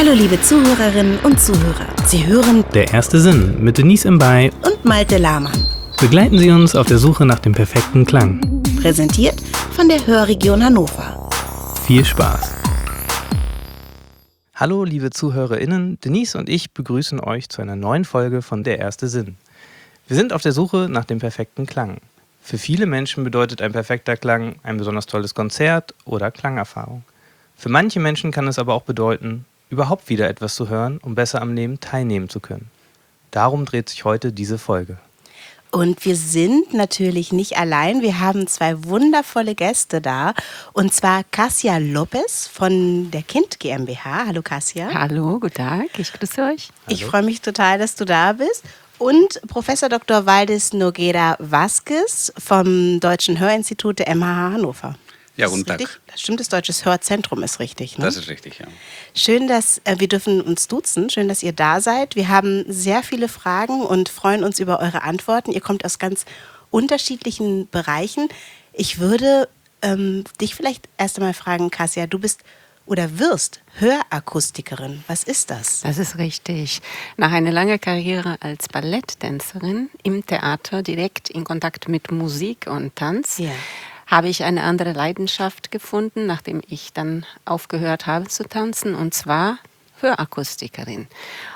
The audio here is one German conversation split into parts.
Hallo liebe Zuhörerinnen und Zuhörer. Sie hören Der erste Sinn mit Denise Mbay und Malte Lahmann. Begleiten Sie uns auf der Suche nach dem perfekten Klang. Präsentiert von der Hörregion Hannover. Viel Spaß. Hallo liebe ZuhörerInnen, Denise und ich begrüßen euch zu einer neuen Folge von Der erste Sinn. Wir sind auf der Suche nach dem perfekten Klang. Für viele Menschen bedeutet ein perfekter Klang ein besonders tolles Konzert oder Klangerfahrung. Für manche Menschen kann es aber auch bedeuten, überhaupt wieder etwas zu hören, um besser am Leben teilnehmen zu können. Darum dreht sich heute diese Folge. Und wir sind natürlich nicht allein. Wir haben zwei wundervolle Gäste da. Und zwar Kasia Lopez von der Kind GmbH. Hallo Kasia. Hallo, guten Tag. Ich grüße euch. Hallo. Ich freue mich total, dass du da bist. Und Professor Dr. Valdis Nogueira Vázquez vom Deutschen Hörinstitut der MHH Hannover. Ja, guten Tag. Das stimmt, das Deutsches Hörzentrum ist richtig, ne? Das ist richtig, ja. Schön, dass wir dürfen uns duzen. Schön, dass ihr da seid. Wir haben sehr viele Fragen und freuen uns über eure Antworten. Ihr kommt aus ganz unterschiedlichen Bereichen. Ich würde dich vielleicht erst einmal fragen, Kasia, du bist oder wirst Hörakustikerin. Was ist das? Das ist richtig. Nach einer langen Karriere als Balletttänzerin im Theater direkt in Kontakt mit Musik und Tanz, habe ich eine andere Leidenschaft gefunden, nachdem ich dann aufgehört habe zu tanzen, und zwar Hörakustikerin.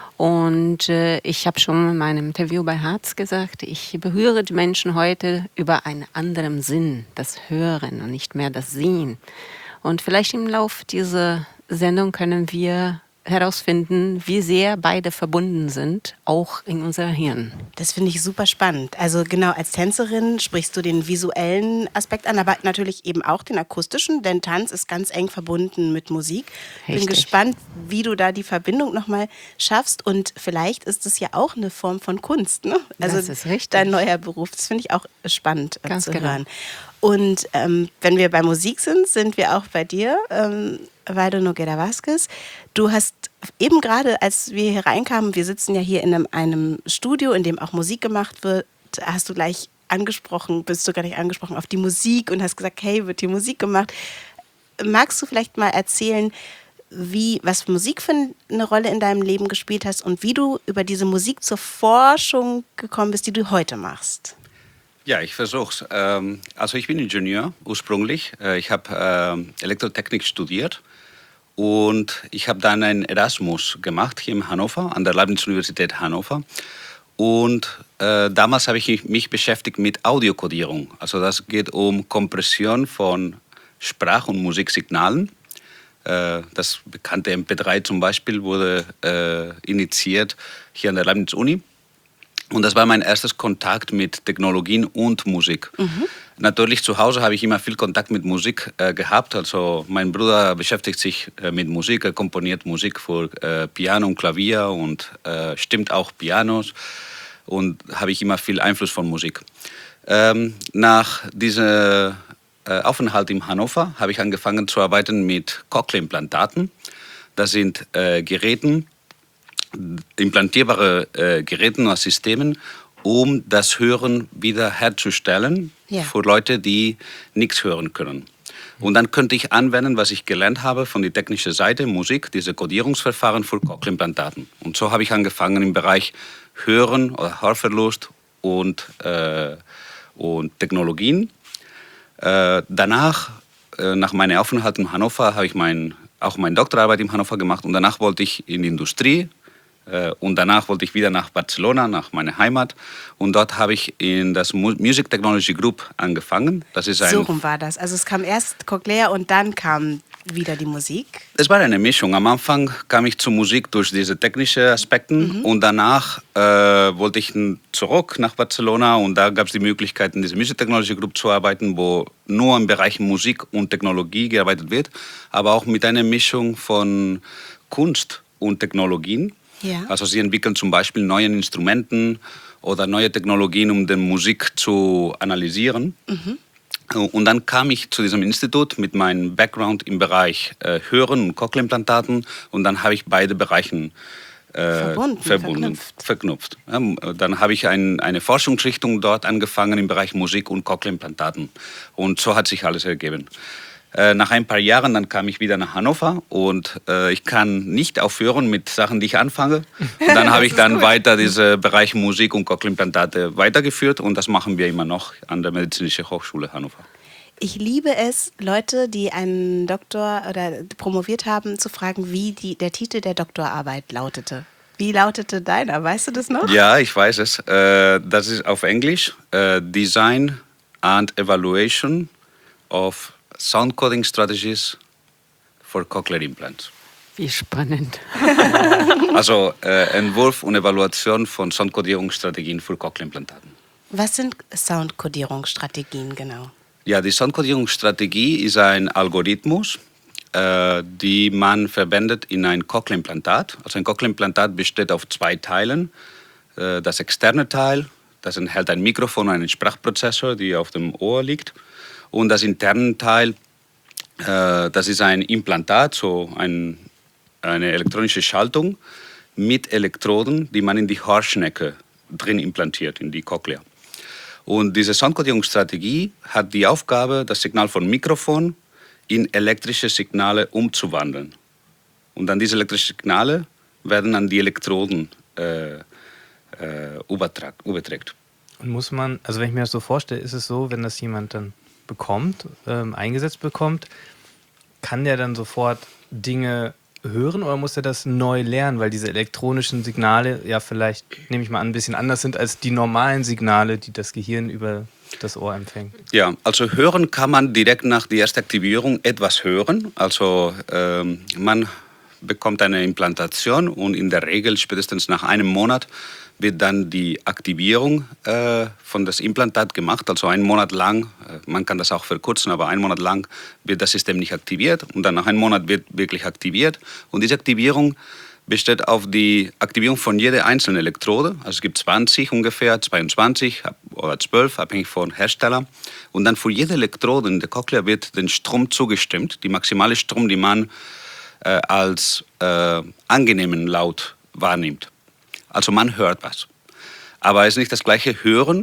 Und ich habe schon in meinem Interview bei Harz gesagt, ich berühre die Menschen heute über einen anderen Sinn, das Hören und nicht mehr das Sehen. Und vielleicht im Laufe dieser Sendung können wir herausfinden, wie sehr beide verbunden sind, auch in unser Hirn. Das finde ich super spannend. Also genau, als Tänzerin sprichst du den visuellen Aspekt an, aber natürlich eben auch den akustischen, denn Tanz ist ganz eng verbunden mit Musik. Bin gespannt, wie du da die Verbindung nochmal schaffst, und vielleicht ist es ja auch eine Form von Kunst, ne? Also das ist richtig. Dein neuer Beruf, das finde ich auch spannend ganz zu genau. hören. Und wenn wir bei Musik sind wir auch bei dir, Valdis Nogueira Vázquez. Du hast eben gerade, als wir hier reinkamen, wir sitzen ja hier in einem Studio, in dem auch Musik gemacht wird, bist du gleich angesprochen auf die Musik und hast gesagt, hey, wird hier Musik gemacht. Magst du vielleicht mal erzählen, was Musik für eine Rolle in deinem Leben gespielt hast und wie du über diese Musik zur Forschung gekommen bist, die du heute machst? Ja, ich versuch's. Also ich bin Ingenieur ursprünglich. Ich habe Elektrotechnik studiert und ich habe dann einen Erasmus gemacht hier in Hannover, an der Leibniz-Universität Hannover. Und damals habe ich mich beschäftigt mit Audiokodierung. Also das geht um Kompression von Sprach- und Musiksignalen. Das bekannte MP3 zum Beispiel wurde initiiert hier an der Leibniz-Uni. Und das war mein erstes Kontakt mit Technologien und Musik. Natürlich zu Hause habe ich immer viel Kontakt mit Musik gehabt. Also mein Bruder beschäftigt sich mit Musik, er komponiert Musik für Piano und Klavier und stimmt auch Pianos. Und habe ich immer viel Einfluss von Musik. Nach diesem Aufenthalt in Hannover habe ich angefangen zu arbeiten mit Cochlea-Implantaten. Das sind implantierbare Geräte und Systemen, um das Hören wiederherzustellen für Leute, die nichts hören können. Und dann könnte ich anwenden, was ich gelernt habe von der technischen Seite, Musik, diese Kodierungsverfahren für Cochlea-Implantaten. Und so habe ich angefangen im Bereich Hören oder Hörverlust und Technologien. Danach, nach meinem Aufenthalt in Hannover, habe ich auch meine Doktorarbeit in Hannover gemacht, und danach wollte ich in die Industrie. Und danach wollte ich wieder nach Barcelona, nach meiner Heimat. Und dort habe ich in das Music Technology Group angefangen. So rum war das. Also es kam erst Cochlea und dann kam wieder die Musik? Es war eine Mischung. Am Anfang kam ich zur Musik durch diese technischen Aspekte. Und danach wollte ich zurück nach Barcelona. Und da gab es die Möglichkeit, in dieser Music Technology Group zu arbeiten, wo nur im Bereich Musik und Technologie gearbeitet wird. Aber auch mit einer Mischung von Kunst und Technologien. Ja. Also sie entwickeln zum Beispiel neue Instrumenten oder neue Technologien, um die Musik zu analysieren. Und dann kam ich zu diesem Institut mit meinem Background im Bereich Hören und Cochlea-Implantaten, und dann habe ich beide Bereiche verknüpft. Ja, dann habe ich eine Forschungsrichtung dort angefangen im Bereich Musik und Cochlea-Implantaten. Und so hat sich alles ergeben. Nach ein paar Jahren dann kam ich wieder nach Hannover und ich kann nicht aufhören mit Sachen, die ich anfange. Und dann habe ich dann weiter diesen Bereich Musik und Cochlea-Implantate weitergeführt und das machen wir immer noch an der Medizinischen Hochschule Hannover. Ich liebe es, Leute, die einen Doktor oder promoviert haben, zu fragen, wie der Titel der Doktorarbeit lautete. Wie lautete deiner? Weißt du das noch? Ja, ich weiß es. Das ist auf Englisch Design and Evaluation of Sound Coding Strategies for Cochlear Implants. Wie spannend. Also Entwurf und Evaluation von Soundkodierungsstrategien für Cochlea-Implantaten. Was sind Soundkodierungsstrategien genau? Ja, die Soundkodierungsstrategie ist ein Algorithmus, die man verwendet in ein Cochlea-Implantat. Also ein Cochlea-Implantat besteht auf 2 Teilen. Das externe Teil, das enthält ein Mikrofon und einen Sprachprozessor, die auf dem Ohr liegt. Und das interne Teil, das ist ein Implantat, so eine elektronische Schaltung mit Elektroden, die man in die Hörschnecke drin implantiert, in die Cochlea. Und diese Soundkodierungsstrategie hat die Aufgabe, das Signal von Mikrofon in elektrische Signale umzuwandeln. Und dann diese elektrischen Signale werden an die Elektroden überträgt. Und muss man, also wenn ich mir das so vorstelle, ist es so, wenn das jemand dann bekommt, eingesetzt bekommt, kann der dann sofort Dinge hören oder muss er das neu lernen, weil diese elektronischen Signale ja vielleicht, nehme ich mal an, ein bisschen anders sind als die normalen Signale, die das Gehirn über das Ohr empfängt? Ja, also hören kann man direkt nach der ersten Aktivierung etwas hören. Also man bekommt eine Implantation und in der Regel spätestens nach einem Monat wird dann die Aktivierung von das Implantat gemacht. Also einen Monat lang, man kann das auch verkürzen, aber einen Monat lang wird das System nicht aktiviert und dann nach einem Monat wird wirklich aktiviert. Und diese Aktivierung besteht auf die Aktivierung von jeder einzelnen Elektrode. Also es gibt 20 ungefähr, 22 oder 12, abhängig von Hersteller. Und dann für jede Elektrode in der Cochlea wird den Strom zugestimmt, die maximale Strom, die man als angenehmen Laut wahrnimmt. Also man hört was. Aber es ist nicht das gleiche Hören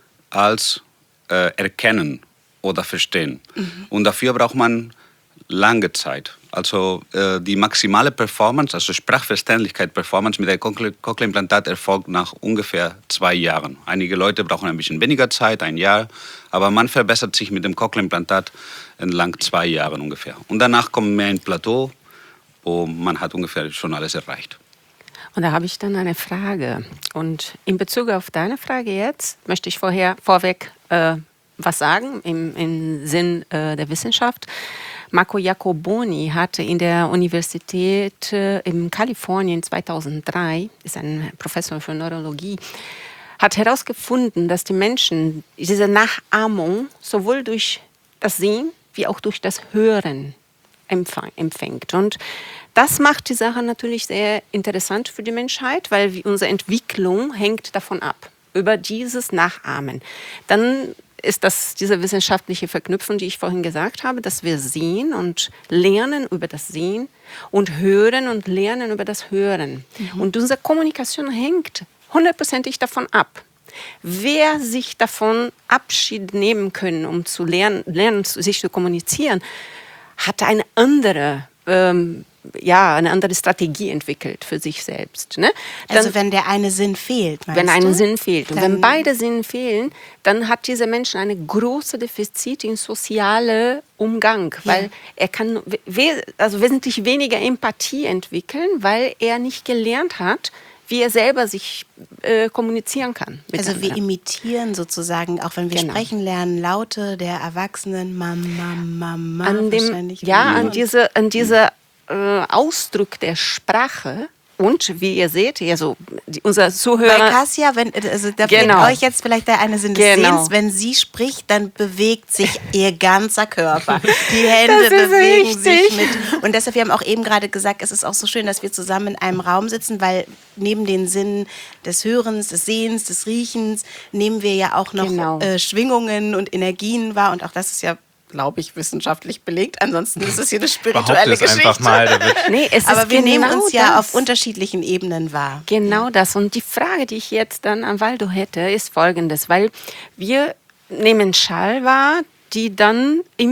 als Erkennen oder Verstehen. Und dafür braucht man lange Zeit. Also die maximale Performance, also Sprachverständlichkeit, Performance mit einem Cochlea-Implantat erfolgt nach ungefähr 2 Jahren. Einige Leute brauchen ein bisschen weniger Zeit, 1 Jahr, aber man verbessert sich mit dem Cochlea-Implantat entlang 2 Jahren ungefähr. Und danach kommt mehr ein Plateau, wo man hat ungefähr schon alles erreicht. Und da habe ich dann eine Frage. Und in Bezug auf deine Frage jetzt möchte ich vorweg was sagen im Sinn der Wissenschaft. Marco Iacoboni hatte in der Universität in Kalifornien 2003, ist ein Professor für Neurologie, hat herausgefunden, dass die Menschen diese Nachahmung sowohl durch das Sehen wie auch durch das Hören empfängt. Und das macht die Sache natürlich sehr interessant für die Menschheit, weil unsere Entwicklung hängt davon ab, über dieses Nachahmen. Dann ist das diese wissenschaftliche Verknüpfung, die ich vorhin gesagt habe, dass wir sehen und lernen über das Sehen und hören und lernen über das Hören. Und unsere Kommunikation hängt 100%ig davon ab. Wer sich davon Abschied nehmen können, um zu lernen, sich zu kommunizieren, hat eine andere Strategie entwickelt für sich selbst. Ne? Dann, also wenn der eine Sinn fehlt, meinst wenn ein du? Sinn fehlt. Und wenn beide Sinne fehlen, dann hat dieser Mensch eine große Defizit in soziale Umgang, weil er kann wesentlich weniger Empathie entwickeln, weil er nicht gelernt hat, wie er selber sich kommunizieren kann. Also wir imitieren sozusagen, auch wenn wir sprechen lernen, Laute der Erwachsenen, Mama, wahrscheinlich. An dieser Ausdruck der Sprache. Und wie ihr seht, unser Zuhörer... Bei Kasia, da fehlt euch jetzt vielleicht der eine Sinn des Sehens, wenn sie spricht, dann bewegt sich ihr ganzer Körper. Die Hände bewegen sich mit. Und deshalb, wir haben auch eben gerade gesagt, es ist auch so schön, dass wir zusammen in einem Raum sitzen, weil neben den Sinnen des Hörens, des Sehens, des Riechens, nehmen wir ja auch noch Schwingungen und Energien wahr. Und auch das ist ja, glaube ich, wissenschaftlich belegt. Ansonsten ist es hier eine spirituelle Geschichte. Einfach mal, aber wir nehmen uns ja auf unterschiedlichen Ebenen wahr. Genau das. Und die Frage, die ich jetzt dann an Waldo hätte, ist folgendes. Weil wir nehmen Schall wahr, die dann im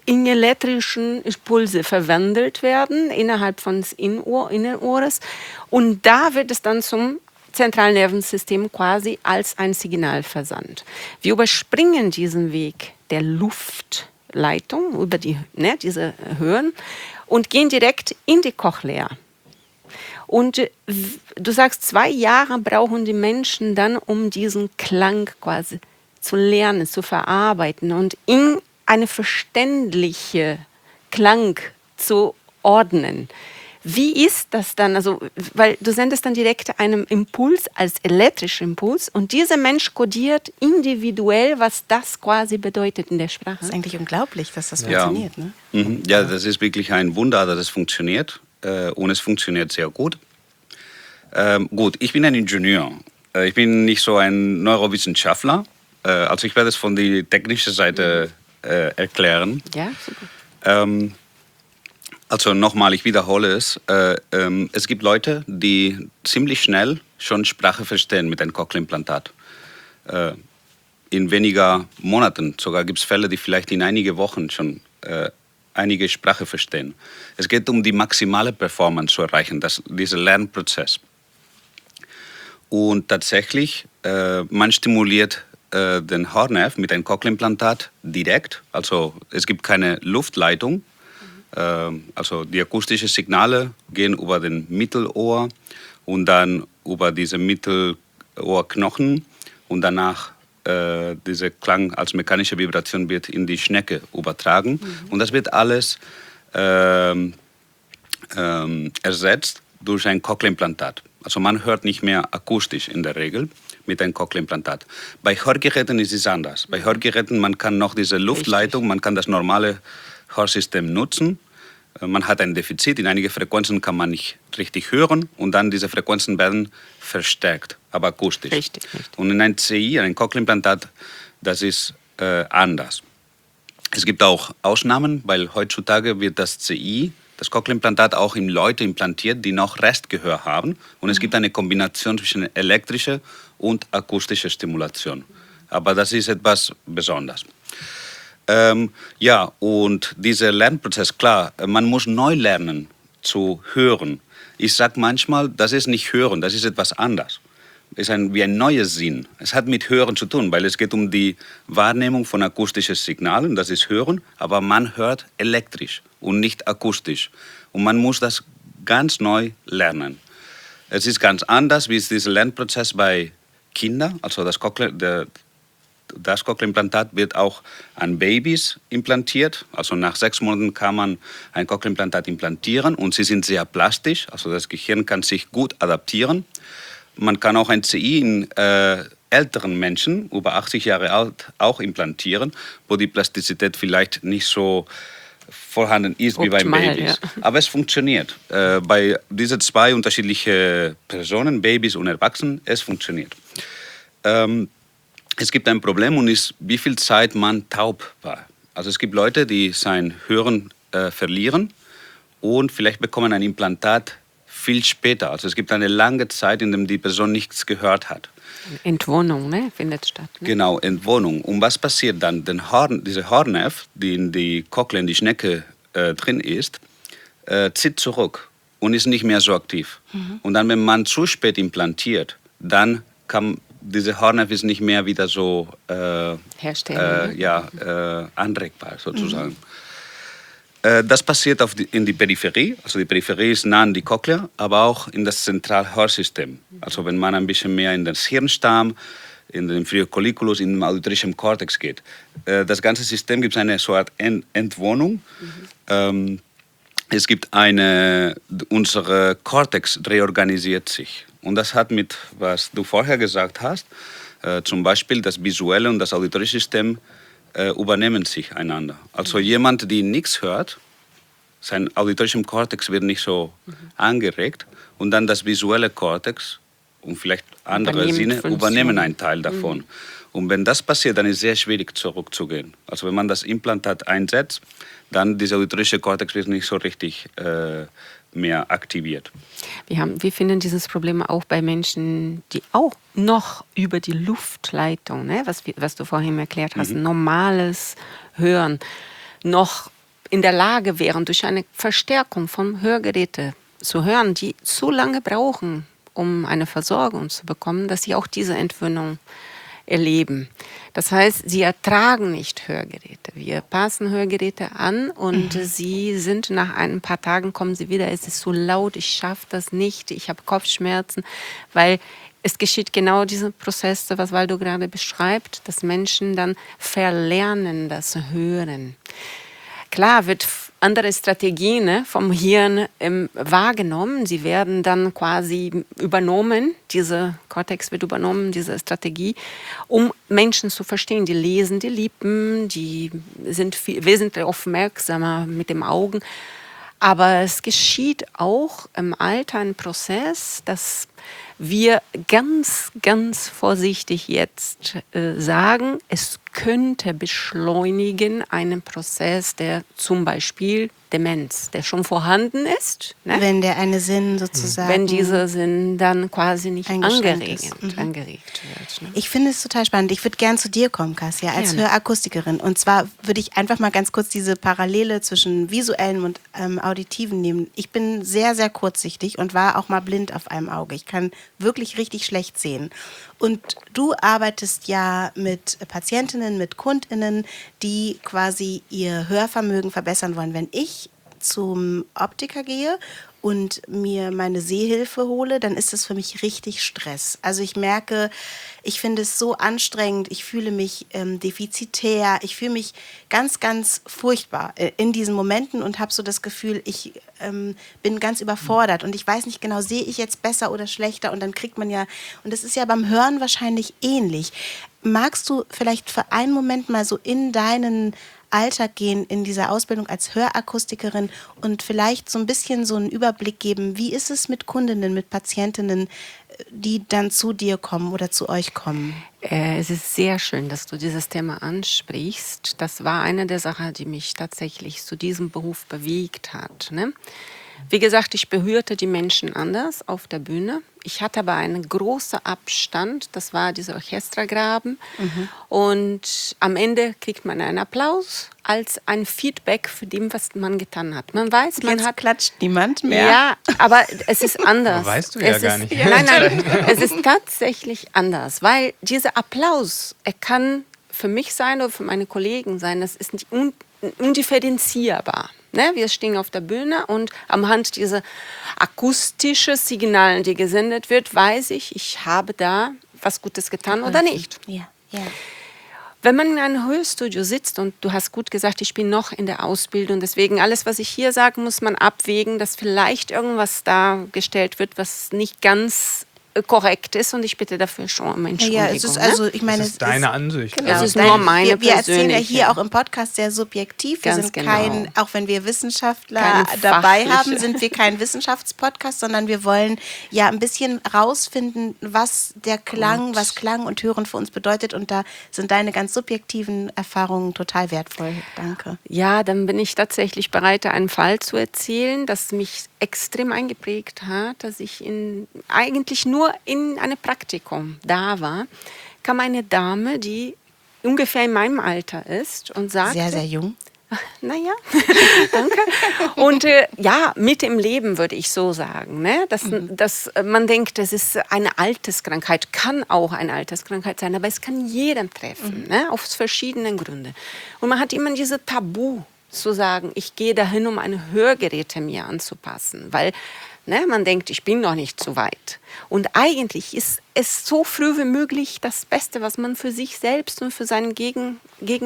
in elektrischen Impulse verwandelt werden innerhalb des Innenohres. Und da wird es dann zum Zentralnervensystem quasi als ein Signal versandt. Wir überspringen diesen Weg der Luftleitung über diese Höhen und gehen direkt in die Cochlea. Und du sagst, 2 Jahre brauchen die Menschen dann, um diesen Klang quasi zu lernen, zu verarbeiten und in eine verständliche Klang zu ordnen. Wie ist das dann? Also, weil du sendest dann direkt einen Impuls als elektrischen Impuls und dieser Mensch kodiert individuell, was das quasi bedeutet in der Sprache. Das ist eigentlich unglaublich, dass das funktioniert. Ne? Ja, das ist wirklich ein Wunder, dass es funktioniert. Und es funktioniert sehr gut. Gut, ich bin ein Ingenieur. Ich bin nicht so ein Neurowissenschaftler. Also ich werde es von der technischen Seite erklären. Ja, super. Also nochmal, ich wiederhole es. Es gibt Leute, die ziemlich schnell schon Sprache verstehen mit einem Cochlea-Implantat. In weniger Monaten. Sogar gibt es Fälle, die vielleicht in einige Wochen schon einige Sprache verstehen. Es geht um die maximale Performance zu erreichen, dieser Lernprozess. Und tatsächlich, man stimuliert den Haarnerv mit einem Cochlea-Implantat direkt. Also es gibt keine Luftleitung. Also die akustischen Signale gehen über den Mittelohr und dann über diese Mittelohrknochen und danach dieser Klang als mechanische Vibration wird in die Schnecke übertragen. Und das wird alles ersetzt durch ein Cochlea-Implantat. Also man hört nicht mehr akustisch in der Regel mit einem Cochlea-Implantat. Bei Hörgeräten ist es anders. Bei Hörgeräten man kann noch diese Luftleitung, man kann das normale Hörsystem nutzen. Man hat ein Defizit, in einige Frequenzen kann man nicht richtig hören und dann diese Frequenzen werden verstärkt, aber akustisch. Richtig. Und in einem CI, ein Cochlea-Implantat, das ist anders. Es gibt auch Ausnahmen, weil heutzutage wird das CI, das Cochlea-Implantat, auch in Leute implantiert, die noch Restgehör haben. Und es gibt eine Kombination zwischen elektrischer und akustischer Stimulation. Aber das ist etwas Besonderes. Ja, und dieser Lernprozess, klar, man muss neu lernen zu hören. Ich sage manchmal, das ist nicht Hören, das ist etwas anderes. Es ist wie ein neues Sinn. Es hat mit Hören zu tun, weil es geht um die Wahrnehmung von akustischen Signalen, das ist Hören, aber man hört elektrisch und nicht akustisch. Und man muss das ganz neu lernen. Es ist ganz anders, wie ist dieser Lernprozess bei Kindern, also das Cochlea-Implantat wird auch an Babys implantiert. Also nach 6 Monaten kann man ein Cochlea-Implantat implantieren und sie sind sehr plastisch. Also das Gehirn kann sich gut adaptieren. Man kann auch ein CI in älteren Menschen, über 80 Jahre alt, auch implantieren, wo die Plastizität vielleicht nicht so vorhanden ist wie bei Babys. Ja. Aber es funktioniert. Bei diesen 2 unterschiedlichen Personen, Babys und Erwachsenen, es funktioniert. Es gibt ein Problem und ist, wie viel Zeit man taub war. Also es gibt Leute, die sein Hören verlieren und vielleicht bekommen ein Implantat viel später. Also es gibt eine lange Zeit, in der die Person nichts gehört hat. Entwohnung, ne? Findet statt. Ne? Genau, Entwohnung. Und was passiert dann? Dieser Haarnerv, die in die Cochlea, in die Schnecke drin ist, zieht zurück und ist nicht mehr so aktiv. Und dann, wenn man zu spät implantiert, dann kann dieser Haarnerv ist nicht mehr wieder so anregbar sozusagen. Das passiert in die Peripherie, also die Peripherie ist nah an die Cochlea, aber auch in das Zentralhörsystem. Also wenn man ein bisschen mehr in den Hirnstamm, in den inferior colliculus, in den auditorischen Kortex geht. Das ganze System gibt eine so Art Entwohnung. Es gibt unser Kortex reorganisiert sich. Und das hat mit, was du vorher gesagt hast, zum Beispiel das visuelle und das auditorische System übernehmen sich einander. Also jemand, der nichts hört, sein auditorischer Kortex wird nicht so angeregt und dann das visuelle Kortex und vielleicht andere Sinne übernehmen einen Teil davon. Und wenn das passiert, dann ist es sehr schwierig zurückzugehen. Also wenn man das Implantat einsetzt, dann dieser auditorische Kortex wird nicht so richtig mehr aktiviert. Wir finden dieses Problem auch bei Menschen, die auch noch über die Luftleitung, ne, was du vorhin erklärt hast, normales Hören, noch in der Lage wären, durch eine Verstärkung von Hörgeräten zu hören, die zu lange brauchen, um eine Versorgung zu bekommen, dass sie auch diese Entwöhnung erleben. Das heißt, sie ertragen nicht Hörgeräte. Wir passen Hörgeräte an und sie sind nach ein paar Tagen, kommen sie wieder, es ist so laut, ich schaffe das nicht, ich habe Kopfschmerzen, weil es geschieht genau dieser Prozess, was Waldo gerade beschreibt, dass Menschen dann verlernen das Hören. Klar wird andere Strategien, ne, vom Hirn wahrgenommen. Sie werden dann quasi übernommen, diese Cortex wird übernommen, diese Strategie, um Menschen zu verstehen. Die lesen die Lippen, die sind wesentlich aufmerksamer mit den Augen. Aber es geschieht auch im Alter ein Prozess, dass wir ganz, ganz vorsichtig jetzt sagen, es könnte beschleunigen einen Prozess, der zum Beispiel Demenz, der schon vorhanden ist. Ne? Wenn der eine Sinn sozusagen... Wenn dieser Sinn dann quasi nicht angeregt wird. Ne? Ich finde es total spannend. Ich würde gern zu dir kommen, Kasia, als Hörakustikerin. Und zwar würde ich einfach mal ganz kurz diese Parallele zwischen visuellem und auditiven nehmen. Ich bin sehr, sehr kurzsichtig und war auch mal blind auf einem Auge. Ich kann wirklich richtig schlecht sehen. Und du arbeitest ja mit Patientinnen, mit KundInnen, die quasi ihr Hörvermögen verbessern wollen. Wenn ich zum Optiker gehe und mir meine Sehhilfe hole, dann ist das für mich richtig Stress. Also ich merke, ich finde es so anstrengend, ich fühle mich defizitär, ich fühle mich ganz, ganz furchtbar in diesen Momenten und habe so das Gefühl, ich bin ganz überfordert und ich weiß nicht genau, sehe ich jetzt besser oder schlechter und dann kriegt man ja, und das ist ja beim Hören wahrscheinlich ähnlich. Magst du vielleicht für einen Moment mal so in deinen Alltag gehen in dieser Ausbildung als Hörakustikerin und vielleicht so ein bisschen so einen Überblick geben, wie ist es mit Kundinnen, mit Patientinnen, die dann zu dir kommen oder zu euch kommen? Es ist sehr schön, dass du dieses Thema ansprichst. Das war eine der Sachen, die mich tatsächlich zu diesem Beruf bewegt hat. Ne? Wie gesagt, ich berührte die Menschen anders auf der Bühne. Ich hatte aber einen großen Abstand, das war dieser Orchestergraben. Und am Ende kriegt man einen Applaus als ein Feedback für dem, was man getan hat. Man weiß, man Jetzt klatscht niemand mehr. Ja, aber es ist anders. Aber weißt du ja es gar ist, nicht. Nein, es ist tatsächlich anders, weil dieser Applaus, er kann für mich sein oder für meine Kollegen sein, das ist nicht undifferenzierbar. Ne? Wir stehen auf der Bühne und anhand dieser akustischen Signale, die gesendet wird, weiß ich habe da was Gutes getan oder nicht. Ja. Wenn man in einem Hörstudio sitzt und du hast gut gesagt, ich bin noch in der Ausbildung, deswegen alles, was ich hier sage, muss man abwägen, dass vielleicht irgendwas dargestellt wird, was nicht ganz korrekt ist und ich bitte dafür schon um Entschuldigung. Ja, es ist also, ich meine, das ist deine Ansicht. Genau, es ist nur meine wir erzählen ja persönliche. hier auch im Podcast sehr subjektiv. Wir Ganz sind genau. kein, auch wenn wir Wissenschaftler Keine dabei fachliche. haben, sind wir kein Wissenschaftspodcast, sondern wir wollen ja ein bisschen rausfinden, was der Klang, was Klang und Hören für uns bedeutet. Und da sind deine ganz subjektiven Erfahrungen total wertvoll. Danke. Ja, dann bin ich tatsächlich bereit, einen Fall zu erzählen, das mich extrem eingeprägt hat, dass ich eigentlich nur in einem Praktikum da war, kam eine Dame, die ungefähr in meinem Alter ist und sagte... Sehr, sehr jung. Naja, danke. Und ja, mit im Leben würde ich so sagen. Ne? Dass man denkt, das ist eine Alterskrankheit, kann auch eine Alterskrankheit sein, aber es kann jeden treffen, ne? Aus verschiedenen Gründen. Und man hat immer diese Tabu zu sagen, ich gehe dahin, um eine Hörgeräte mir anzupassen, weil man denkt, ich bin noch nicht so weit. Und eigentlich ist es so früh wie möglich das Beste, was man für sich selbst und für seinen Menschen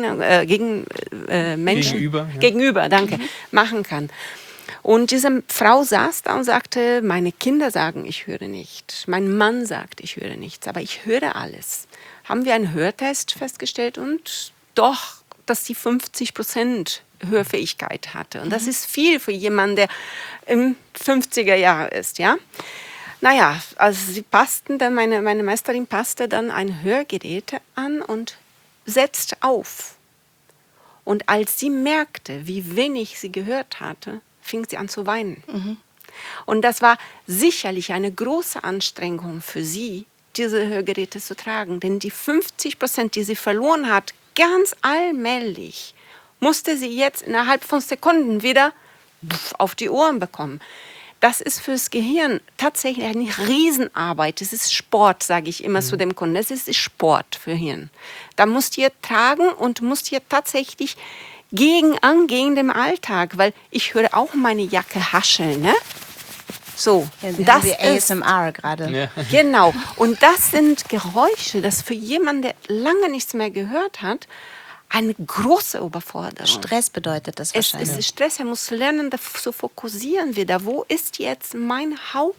gegenüber machen kann. Und diese Frau saß da und sagte, meine Kinder sagen, ich höre nicht. Mein Mann sagt, ich höre nichts, aber ich höre alles. Haben wir einen Hörtest festgestellt und doch, dass sie 50% Hörfähigkeit hatte. Und das ist viel für jemanden, der im 50er Jahre ist, ja. Naja, also sie passten dann, meine Meisterin passte dann ein Hörgerät an und setzte auf. Und als sie merkte, wie wenig sie gehört hatte, fing sie an zu weinen. Und das war sicherlich eine große Anstrengung für sie, diese Hörgeräte zu tragen. Denn die 50%, die sie verloren hat, ganz allmählich, musste sie jetzt innerhalb von Sekunden wieder auf die Ohren bekommen. Das ist fürs Gehirn tatsächlich eine Riesenarbeit. Es ist Sport, sage ich immer zu dem Kunden. Es ist Sport für Hirn. Da musst ihr tragen und musst ihr tatsächlich gegen dem Alltag, weil ich höre auch meine Jacke hascheln, ne? So, Ja, das wir ist ASMR gerade. Ja. genau. Und das sind Geräusche, das für jemanden, der lange nichts mehr gehört hat, eine große Überforderung. Stress bedeutet das Es wahrscheinlich. ist Stress, er muss lernen, zu fokussieren wieder. Wo ist jetzt mein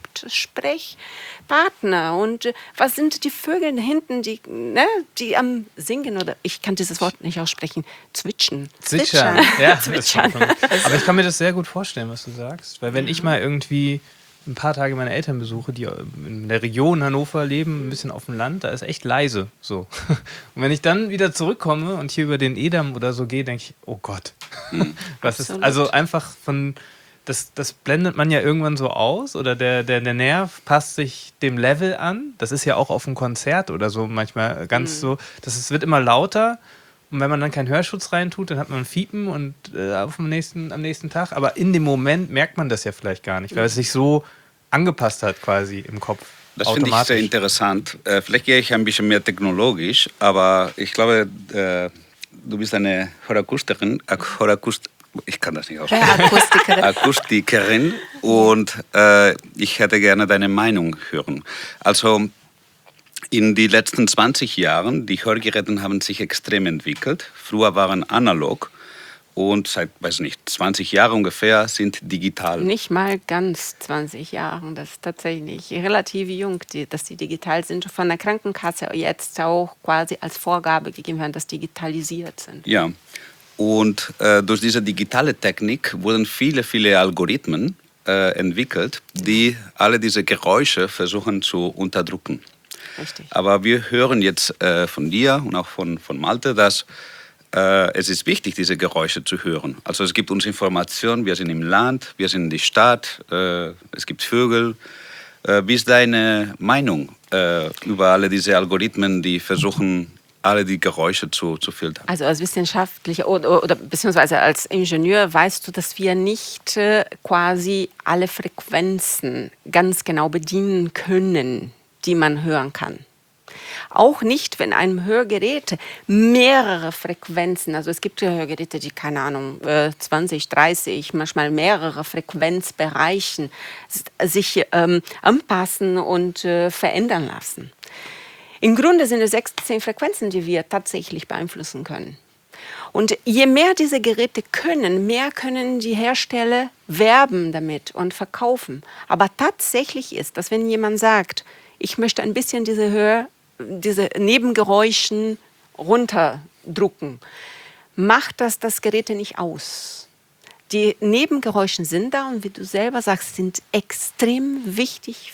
Hauptsprechpartner? Und was sind die Vögel da hinten, die am Singen oder, ich kann dieses Wort nicht aussprechen, zwitschern. Zwitschern. Ja, Zwitschern. Aber ich kann mir das sehr gut vorstellen, was du sagst. Weil wenn ich mal irgendwie ein paar Tage meine Eltern besuche, die in der Region Hannover leben, ein bisschen auf dem Land, da ist echt leise. So. Und wenn ich dann wieder zurückkomme und hier über den Edam oder so gehe, denke ich, oh Gott. Was ist, also einfach das blendet man ja irgendwann so aus oder der Nerv passt sich dem Level an. Das ist ja auch auf einem Konzert oder so manchmal ganz so, es wird immer lauter. Und wenn man dann keinen Hörschutz reintut, dann hat man ein Fiepen und am nächsten Tag. Aber in dem Moment merkt man das ja vielleicht gar nicht, weil es sich so angepasst hat quasi im Kopf. Das finde ich sehr interessant. Vielleicht gehe ich ein bisschen mehr technologisch, aber ich glaube, du bist eine Hörakustikerin. Ich kann das nicht aussprechen. Akustikerin. Und ich hätte gerne deine Meinung hören. Also in den letzten 20 Jahren, die Hörgeräte haben sich extrem entwickelt. Früher waren analog und seit, 20 Jahren ungefähr sind digital. Nicht mal ganz 20 Jahre, das ist tatsächlich relativ jung, dass die digital sind. Von der Krankenkasse jetzt auch quasi als Vorgabe gegeben werden, dass digitalisiert sind. Ja, und durch diese digitale Technik wurden viele Algorithmen entwickelt, die alle diese Geräusche versuchen zu unterdrücken. Richtig. Aber wir hören jetzt von dir und auch von Malte, dass es ist wichtig, diese Geräusche zu hören. Also es gibt uns Informationen, wir sind im Land, wir sind in der Stadt, es gibt Vögel. Wie ist deine Meinung über alle diese Algorithmen, die versuchen, alle die Geräusche zu filtern? Also als Wissenschaftlicher oder beziehungsweise als Ingenieur weißt du, dass wir nicht quasi alle Frequenzen ganz genau bedienen können, die man hören kann. Auch nicht, wenn einem Hörgerät mehrere Frequenzen, also es gibt ja Hörgeräte, die, keine Ahnung, 20, 30, manchmal mehrere Frequenzbereichen sich anpassen und verändern lassen. Im Grunde sind es 16 Frequenzen, die wir tatsächlich beeinflussen können. Und je mehr diese Geräte können, mehr können die Hersteller werben damit und verkaufen. Aber tatsächlich ist, dass wenn jemand sagt, ich möchte ein bisschen diese Nebengeräuschen runterdrucken, macht das Gerät nicht aus. Die Nebengeräusche sind da und wie du selber sagst, sind extrem wichtig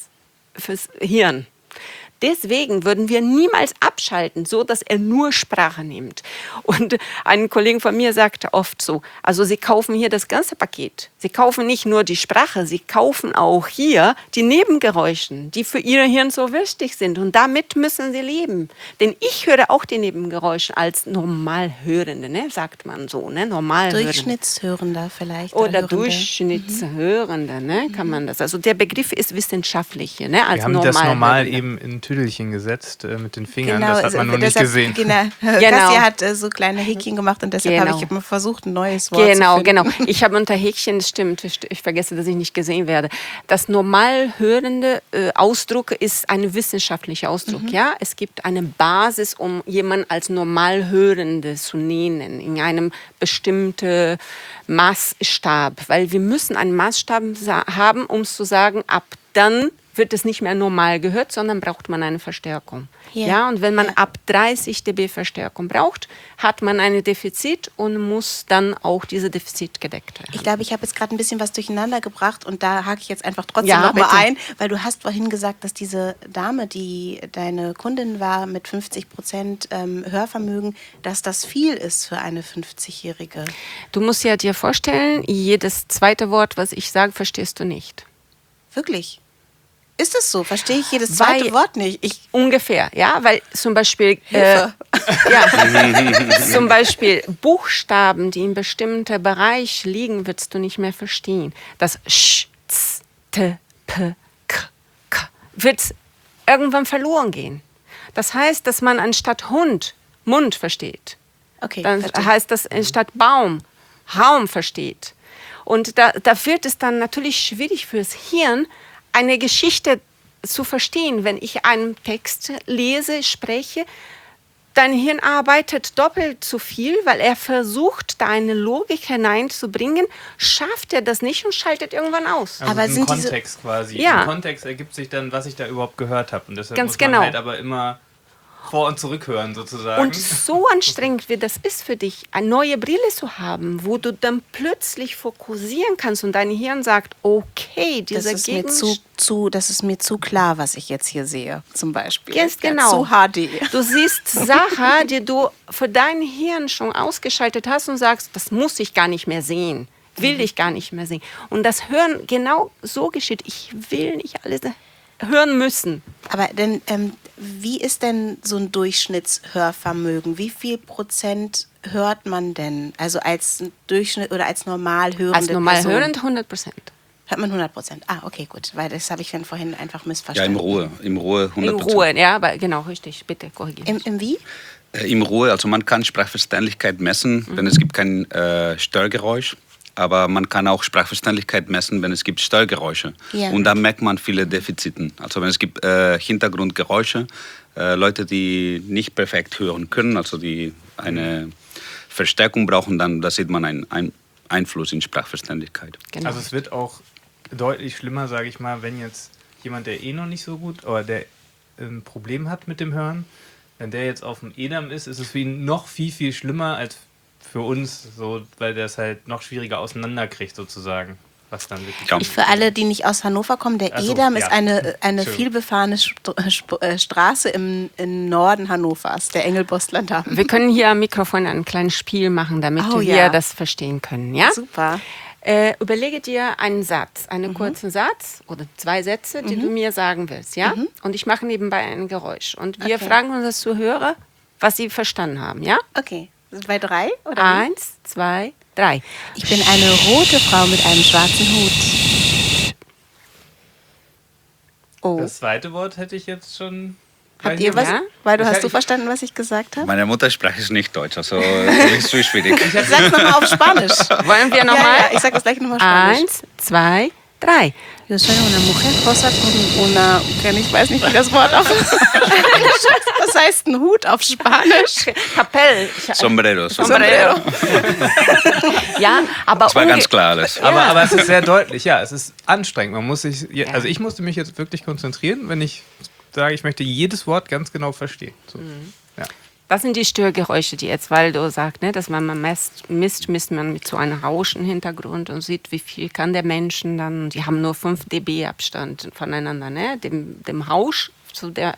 fürs Hirn. Deswegen würden wir niemals abschalten, so dass er nur Sprache nimmt. Und ein Kollege von mir sagte oft so, also Sie kaufen hier das ganze Paket. Sie kaufen nicht nur die Sprache, Sie kaufen auch hier die Nebengeräusche, die für Ihr Hirn so wichtig sind. Und damit müssen Sie leben. Denn ich höre auch die Nebengeräusche als Normalhörende, ne? Sagt man so, ne? Normalhörende. Durchschnittshörender vielleicht. Oder Durchschnittshörende, ne? Kann man das. Also der Begriff ist wissenschaftlich, ne? Als wir haben das normal eben in Tüdelchen gesetzt mit den Fingern, genau, das hat man noch nicht gesehen. Genau. Kassia hat so kleine Häkchen gemacht und deshalb habe ich immer versucht, ein neues Wort zu finden. Genau. Ich habe unter Häkchen, das stimmt, ich vergesse, dass ich nicht gesehen werde. Das normalhörende Ausdruck ist ein wissenschaftlicher Ausdruck. Ja? Es gibt eine Basis, um jemanden als Normalhörende zu nennen, in einem bestimmten Maßstab. Weil wir müssen einen Maßstab haben, um zu sagen, ab dann wird es nicht mehr normal gehört, sondern braucht man eine Verstärkung. Ja, und wenn man ab 30 dB Verstärkung braucht, hat man ein Defizit und muss dann auch diese Defizit gedeckt werden. Ich glaube, ich habe jetzt gerade ein bisschen was durcheinander gebracht und da hake ich jetzt einfach trotzdem noch mal ein, weil du hast vorhin gesagt, dass diese Dame, die deine Kundin war mit 50% Hörvermögen, dass das viel ist für eine 50-Jährige. Du musst ja dir vorstellen, jedes zweite Wort, was ich sage, verstehst du nicht. Wirklich? Ist es so? Verstehe ich jedes zweite Wort nicht? Ungefähr, ja, weil zum Beispiel Ja. Zum Beispiel Buchstaben, die in bestimmten Bereich liegen, wirst du nicht mehr verstehen. Das Sch, Z, T, P, K, K wird irgendwann verloren gehen. Das heißt, dass man anstatt Hund Mund versteht. Okay, Dann verstehe. heißt das anstatt Baum Raum versteht. Und da wird es dann natürlich schwierig fürs Hirn, eine Geschichte zu verstehen. Wenn ich einen Text lese, spreche, dein Hirn arbeitet doppelt so viel, weil er versucht, da eine Logik hineinzubringen, schafft er das nicht und schaltet irgendwann aus. Also Aber im sind Kontext quasi. Ja. Im Kontext ergibt sich dann, was ich da überhaupt gehört habe. Und deshalb Ganz muss man genau. halt aber immer vor- und zurückhören sozusagen. Und so anstrengend, wie das ist für dich, eine neue Brille zu haben, wo du dann plötzlich fokussieren kannst und dein Hirn sagt, okay, Das dieser ist mir Gegenstand. das ist mir zu klar, was ich jetzt hier sehe, zum Beispiel. Ganz Ja, genau. zu HD. Du siehst Sachen, die du für dein Hirn schon ausgeschaltet hast und sagst, das muss ich gar nicht mehr sehen, will ich gar nicht mehr sehen. Und das Hören genau so geschieht. Ich will nicht alles hören müssen. Aber denn, wie ist denn so ein Durchschnittshörvermögen? Wie viel Prozent hört man denn? Also als Durchschnitt oder als normal hörende Als normal Person? hörend 100%. Hört man 100%. Ah, okay, gut. Weil das habe ich dann vorhin einfach Ja, missverstanden. im Ruhe 100%. In Ruhe, ja, aber genau, richtig. Bitte korrigieren. Im wie? Im Ruhe, also man kann Sprachverständlichkeit messen, wenn es gibt kein Störgeräusch. Aber man kann auch Sprachverständlichkeit messen, wenn es gibt Störgeräusche. Ja. Und da merkt man viele Defiziten. Also wenn es gibt Hintergrundgeräusche, Leute, die nicht perfekt hören können, also die eine Verstärkung brauchen, dann da sieht man einen Einfluss in Sprachverständlichkeit. Genau. Also es wird auch deutlich schlimmer, sage ich mal, wenn jetzt jemand, der noch nicht so gut, oder der ein Problem hat mit dem Hören, wenn der jetzt auf dem EDAM ist es für ihn noch viel, viel schlimmer als für uns, so, weil der es halt noch schwieriger auseinanderkriegt sozusagen, was dann wirklich... Ja. Für alle, die nicht aus Hannover kommen, der Ach so, Edam ja. ist eine Entschuldigung. vielbefahrene Straße im Norden Hannovers, der Engelbostler Damm. Wir können hier am Mikrofon ein kleines Spiel machen, damit Oh, wir ja. das verstehen können. Ja? Super. Überlege dir einen Satz, einen kurzen Satz oder 2 Sätze, die du mir sagen willst. Ja? Und ich mache nebenbei ein Geräusch. Und wir Okay. fragen unsere Zuhörer, was sie verstanden haben. Ja? Okay. Das ist bei 3? Oder wie? 1, 2, 3. Ich bin eine rote Frau mit einem schwarzen Hut. Oh. Das zweite Wort hätte ich jetzt schon... Habt ihr was? Ja? Hast du verstanden, was ich gesagt habe? Meine Muttersprache ist nicht Deutsch, also das ist so schwierig. Sag's nochmal auf Spanisch. Wollen wir Ja, nochmal? ja, ich sag das gleich nochmal Spanisch. 1, 2, 3. Yo soy una mujer rosa con una... Ich weiß nicht, wie das Wort auf... Was heißt ein Hut auf Spanisch? Kapell. Sombrero. Sombrero. Ja, aber Das war ganz klar alles. Aber es ist sehr deutlich, ja, es ist anstrengend. Man muss sich, also ich musste mich jetzt wirklich konzentrieren, wenn ich sage, ich möchte jedes Wort ganz genau verstehen. So. Ja. Was sind die Störgeräusche, die jetzt Waldo sagt, ne? Dass man misst man mit so einem Rauschenhintergrund und sieht, wie viel kann der Menschen dann, die haben nur 5 dB Abstand voneinander, ne? Dem Rausch zu der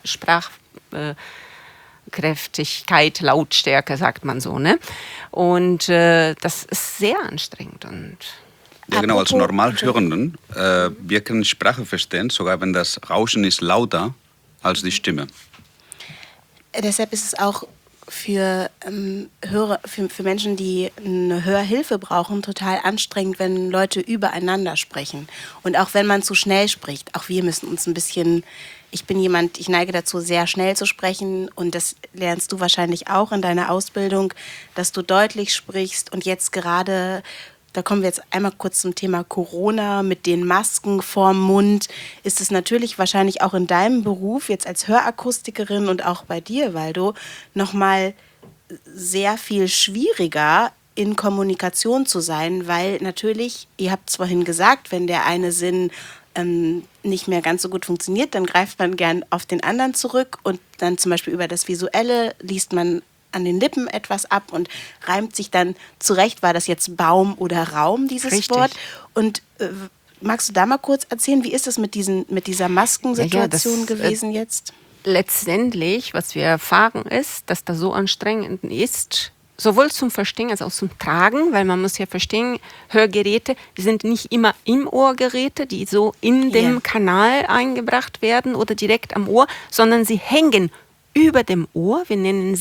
Sprachkräftigkeit, Lautstärke, sagt man so, ne? Und das ist sehr anstrengend und Ja, genau, als Apropos- Normalhörenden, wir können Sprache verstehen, sogar wenn das Rauschen ist lauter als die Stimme. Deshalb ist es auch für Menschen, die eine Hörhilfe brauchen, total anstrengend, wenn Leute übereinander sprechen. Und auch wenn man zu schnell spricht. Auch wir müssen uns ein bisschen... Ich neige dazu, sehr schnell zu sprechen. Und das lernst du wahrscheinlich auch in deiner Ausbildung, dass du deutlich sprichst. Und jetzt gerade... Da kommen wir jetzt einmal kurz zum Thema Corona mit den Masken vorm Mund. Ist es natürlich wahrscheinlich auch in deinem Beruf, jetzt als Hörakustikerin und auch bei dir, Waldo, nochmal sehr viel schwieriger in Kommunikation zu sein, weil natürlich, ihr habt es vorhin gesagt, wenn der eine Sinn nicht mehr ganz so gut funktioniert, dann greift man gern auf den anderen zurück und dann zum Beispiel über das Visuelle liest man an den Lippen etwas ab und reimt sich dann zurecht, war das jetzt Baum oder Raum, dieses Richtig. Wort. Und magst du da mal kurz erzählen, wie ist das mit dieser Maskensituation Ja, das, gewesen jetzt? letztendlich, was wir erfahren, ist, dass das so anstrengend ist, sowohl zum Verstehen als auch zum Tragen, weil man muss ja verstehen, Hörgeräte sind nicht immer im Ohrgeräte, die so in dem Kanal eingebracht werden oder direkt am Ohr, sondern sie hängen über dem Ohr. Wir nennen sie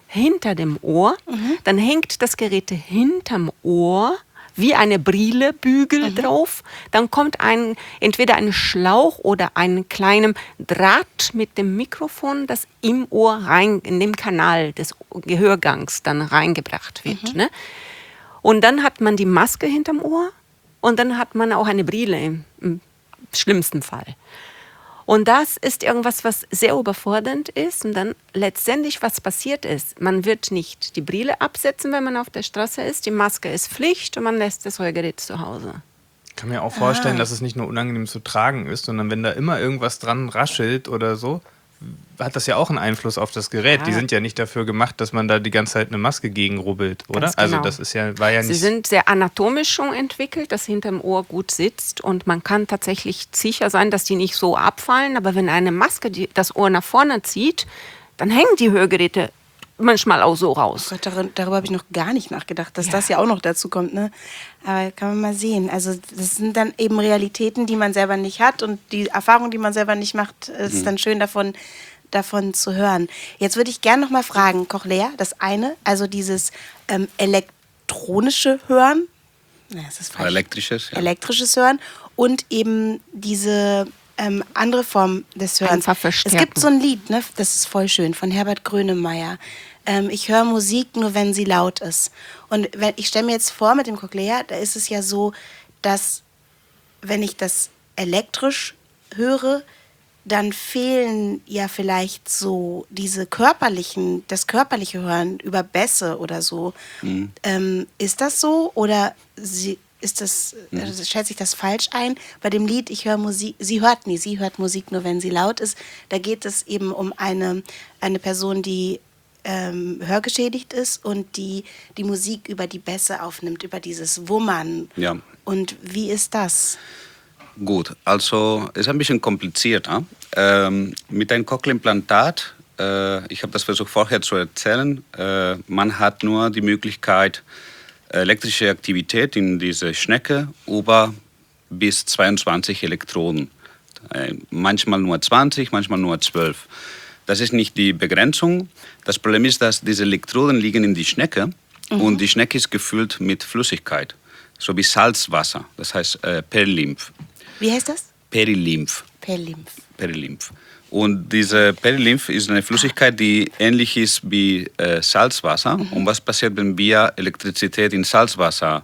hinter dem Ohr. Dann hängt das Gerät hinterm Ohr wie eine Brillebügel drauf. Dann kommt entweder ein Schlauch oder einen kleinen Draht mit dem Mikrofon, das im Ohr rein, in dem Kanal des Gehörgangs dann reingebracht wird. Ne? Und dann hat man die Maske hinterm Ohr und dann hat man auch eine Brille im schlimmsten Fall. Und das ist irgendwas, was sehr überfordernd ist. Und dann letztendlich, was passiert ist, man wird nicht die Brille absetzen, wenn man auf der Straße ist. Die Maske ist Pflicht und man lässt das Hörgerät zu Hause. Ich kann mir auch vorstellen, dass es nicht nur unangenehm zu tragen ist, sondern wenn da immer irgendwas dran raschelt oder so, hat das ja auch einen Einfluss auf das Gerät. Die sind ja nicht dafür gemacht, dass man da die ganze Zeit eine Maske gegen rubbelt, oder? Ganz genau. Also das ist war ja nicht... Sie sind sehr anatomisch schon entwickelt, dass hinterm Ohr gut sitzt und man kann tatsächlich sicher sein, dass die nicht so abfallen. Aber wenn eine Maske das Ohr nach vorne zieht, dann hängen die Hörgeräte manchmal auch so raus. Oh Gott, darüber habe ich noch gar nicht nachgedacht, dass das ja auch noch dazu kommt. Ne? Aber kann man mal sehen. Also das sind dann eben Realitäten, die man selber nicht hat und die Erfahrung, die man selber nicht macht, ist dann schön davon zu hören. Jetzt würde ich gerne noch mal fragen, Cochlea, das eine, also dieses elektronische Hören, das ist falsch. Elektrisches, ja. Elektrisches Hören und eben diese andere Form des Hörens. Einfach verstärken. Es gibt so ein Lied, ne, das ist voll schön, von Herbert Grönemeyer. Ich höre Musik nur, wenn sie laut ist. Und ich stelle mir jetzt vor, mit dem Cochlea, da ist es ja so, dass wenn ich das elektrisch höre, dann fehlen ja vielleicht so das körperliche Hören über Bässe oder so. Ist das so oder schätze ich das falsch ein? Bei dem Lied Ich höre Musik, sie hört Musik nur, wenn sie laut ist. Da geht es eben um eine Person, die hörgeschädigt ist und die Musik über die Bässe aufnimmt, über dieses Wummern. Ja. Und wie ist das? Gut, also ist ein bisschen komplizierter. Mit einem Cochlea-Implantat, ich habe das versucht vorher zu erzählen, man hat nur die Möglichkeit, elektrische Aktivität in diese Schnecke über bis 22 Elektroden. Manchmal nur 20, manchmal nur 12. Das ist nicht die Begrenzung. Das Problem ist, dass diese Elektroden liegen in die Schnecke und die Schnecke ist gefüllt mit Flüssigkeit, so wie Salzwasser, das heißt Perilymph. Wie heißt das? Perilymph. Perilymph. Und diese Perilymph ist eine Flüssigkeit, die ähnlich ist wie Salzwasser. Und was passiert, wenn wir Elektrizität in Salzwasser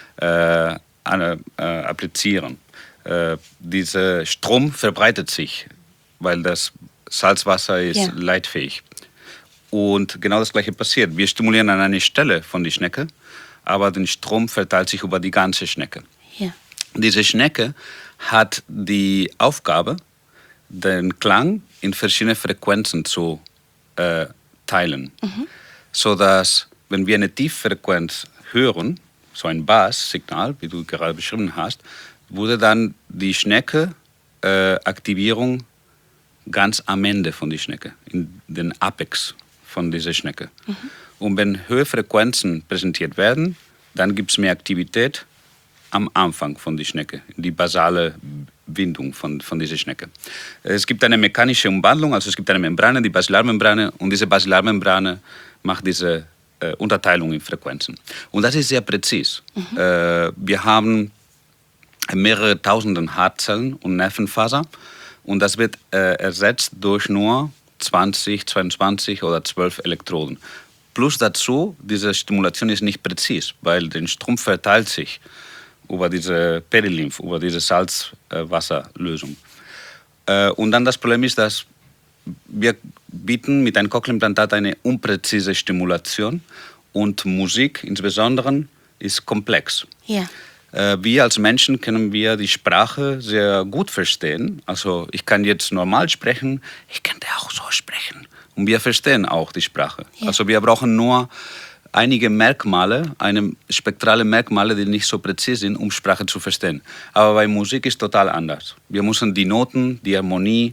applizieren? Dieser Strom verbreitet sich, weil das Salzwasser ist leitfähig. Und genau das Gleiche passiert. Wir stimulieren an einer Stelle von der Schnecke, aber der Strom verteilt sich über die ganze Schnecke. Ja. Diese Schnecke hat die Aufgabe, den Klang in verschiedene Frequenzen zu teilen. Sodass, wenn wir eine Tieffrequenz hören, so ein Basssignal, wie du gerade beschrieben hast, wurde dann die Schnecke Aktivierung ganz am Ende von der Schnecke, in den Apex von dieser Schnecke. Und wenn höhere Frequenzen präsentiert werden, dann gibt es mehr Aktivität am Anfang von der Schnecke, die basale Windung von dieser Schnecke. Es gibt eine mechanische Umwandlung, also es gibt eine Membrane, die Basilarmembrane, und diese Basilarmembrane macht diese Unterteilung in Frequenzen. Und das ist sehr präzis. Wir haben mehrere tausenden Haarzellen und Nervenfaser und das wird ersetzt durch nur 20, 22 oder 12 Elektroden. Plus dazu, diese Stimulation ist nicht präzis, weil der Strom verteilt sich über diese Perilymph, über diese Salzwasserlösung. Und dann das Problem ist, dass wir bieten mit einem Cochlea-Implantat eine unpräzise Stimulation und Musik insbesondere ist komplex. Ja. Wir als Menschen können wir die Sprache sehr gut verstehen. Also ich kann jetzt normal sprechen, ich kann auch so sprechen. Und wir verstehen auch die Sprache. Ja. Also wir brauchen nur einige Merkmale, spektrale Merkmale, die nicht so präzise sind, um Sprache zu verstehen. Aber bei Musik ist total anders. Wir müssen die Noten, die Harmonie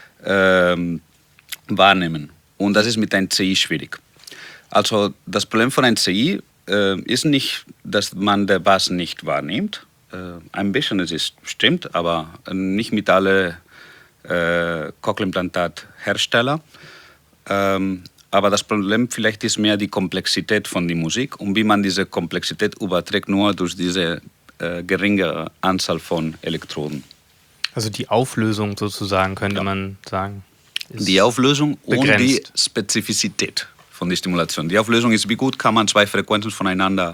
wahrnehmen. Und das ist mit einem CI schwierig. Also das Problem von einem CI ist nicht, dass man den Bass nicht wahrnimmt. Ein bisschen, stimmt, aber nicht mit allen Cochlea-Implantat-Herstellern. Aber das Problem vielleicht ist mehr die Komplexität von der Musik und wie man diese Komplexität überträgt nur durch diese geringe Anzahl von Elektroden. Also die Auflösung sozusagen, könnte man sagen. Die Auflösung begrenzt. Und die Spezifizität von der Stimulation. Die Auflösung ist, wie gut kann man zwei Frequenzen voneinander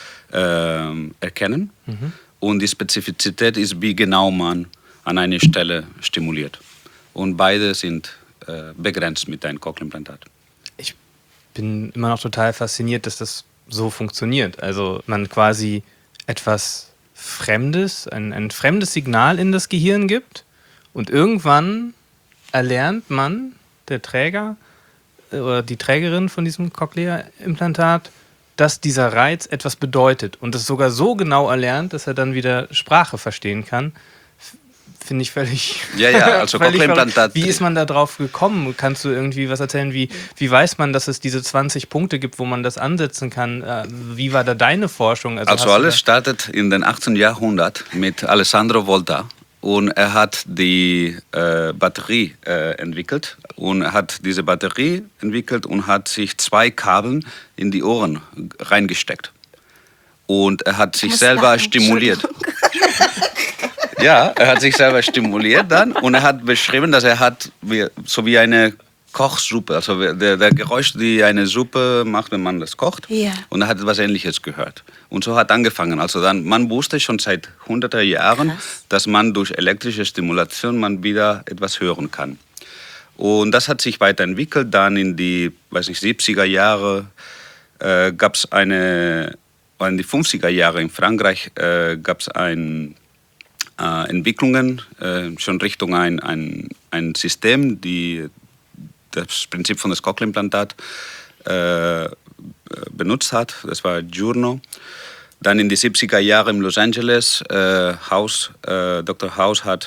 erkennen. Und die Spezifizität ist, wie genau man an einer Stelle stimuliert. Und beide sind begrenzt mit einem Cochlea-Implantat. Ich bin immer noch total fasziniert, dass das so funktioniert. Also man quasi etwas Fremdes, ein fremdes Signal in das Gehirn gibt und irgendwann erlernt man, der Träger oder die Trägerin von diesem Cochlea-Implantat, dass dieser Reiz etwas bedeutet und es sogar so genau erlernt, dass er dann wieder Sprache verstehen kann. Finde ich völlig. Ja, also Cochlea-Implantat. Wie ist man da drauf gekommen? Kannst du irgendwie was erzählen? Wie weiß man, dass es diese 20 Punkte gibt, wo man das ansetzen kann? Wie war da deine Forschung? Also alles startet in den 18. Jahrhundert mit Alessandro Volta. Und er hat die Batterie entwickelt. Und er hat diese Batterie entwickelt und hat sich 2 Kabel in die Ohren reingesteckt. Und er hat sich selber stimuliert. Ja, er hat sich selber stimuliert dann und er hat beschrieben, dass er hat so wie eine Kochsuppe, also der Geräusch, die eine Suppe macht, wenn man das kocht. Ja. Und er hat etwas Ähnliches gehört. Und so hat angefangen. Also dann, man wusste schon seit hunderter Jahren, dass man durch elektrische Stimulation man wieder etwas hören kann. Und das hat sich weiterentwickelt. Dann in die, 70er Jahre gab es in die 50er Jahre in Frankreich gab es Entwicklungen schon Richtung ein System, die das Prinzip von das Cochlea-Implantat benutzt hat. Das war Giorno. Dann in die 70er Jahre in Los Angeles, Dr. House hat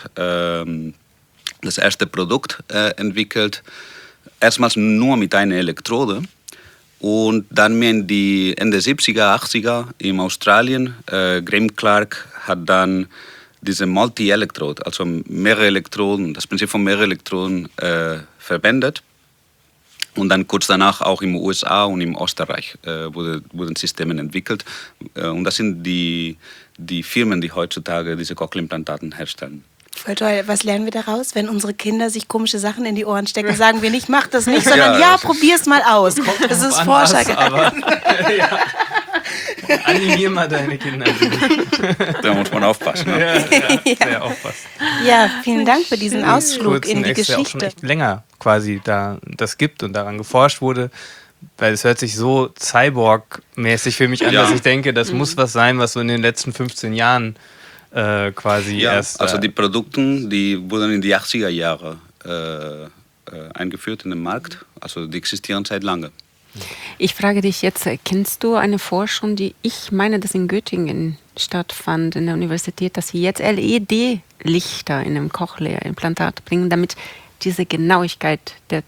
das erste Produkt entwickelt. Erstmals nur mit einer Elektrode. Und dann mehr in die Ende 70er, 80er in Australien, Graham Clark hat dann diese Multi-Elektrode, also mehrere Elektroden, das Prinzip von mehreren Elektroden verwendet. Und dann kurz danach auch in den USA und in Österreich wurden Systeme entwickelt. Und das sind die Firmen, die heutzutage diese Cochlea-Implantaten herstellen. Voll toll. Was lernen wir daraus? Wenn unsere Kinder sich komische Sachen in die Ohren stecken, sagen wir nicht, mach das nicht, sondern ja, probier's mal aus. Das ist Forscher. Ja. Animier mal deine Kinder. Da muss man aufpassen. Ne? Sehr aufpassen. Ja, vielen Dank für diesen Ausflug in die Geschichte. Ja auch schon echt länger quasi da das gibt und daran geforscht wurde, weil es hört sich so Cyborg-mäßig für mich an, dass ich denke, das muss was sein, was so in den letzten 15 Jahren quasi erst... Also die Produkte, die wurden in die 80er Jahre eingeführt in den Markt, also die existieren seit lange. Ich frage dich jetzt, kennst du eine Forschung, die ich meine, dass in Göttingen stattfand, in der Universität, dass sie jetzt LED-Lichter in einem Cochlea-Implantat bringen, damit diese Genauigkeit der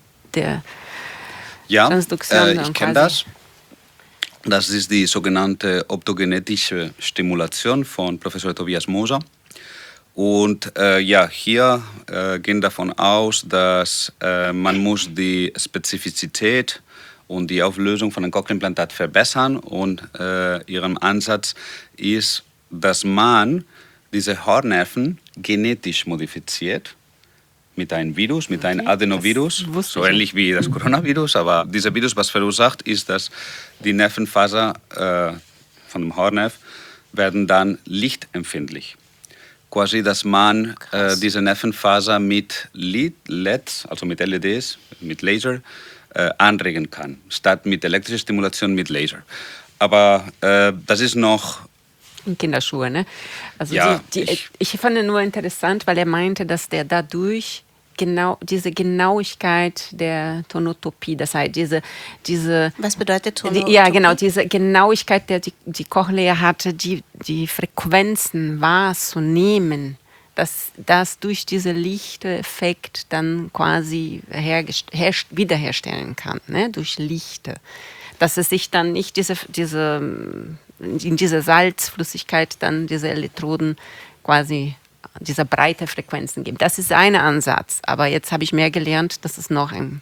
Transduktion... ich kenne das. Das ist die sogenannte optogenetische Stimulation von Professor Tobias Moser. Und hier gehen davon aus, dass man muss die Spezifizität und die Auflösung von einem Cochlea-Implantat verbessern. Und ihrem Ansatz ist, dass man diese Hornnerven genetisch modifiziert mit einem Virus, mit einem Adenovirus, so ähnlich wie das Coronavirus. Aber dieser Virus, was verursacht, ist, dass die Nervenfaser von dem Hornnerv werden dann lichtempfindlich. Quasi, dass man diese Nervenfaser mit LEDs, also mit LEDs, mit Laser, anregen kann, statt mit elektrischer Stimulation mit Laser. Aber das ist noch... In Kinderschuhe, ne? Also ja, ich fand nur interessant, weil er meinte, dass der dadurch diese Genauigkeit der Tonotopie, das heißt diese was bedeutet Tonotopie? Ja, genau, diese Genauigkeit, die Cochlea hatte, die Frequenzen wahrzunehmen, dass durch diesen Lichteffekt dann quasi wiederherstellen kann, ne? Durch Lichte. Dass es sich dann nicht in dieser Salzflüssigkeit dann diese Elektroden quasi dieser breite Frequenzen gibt. Das ist ein Ansatz. Aber jetzt habe ich mehr gelernt, dass es noch ein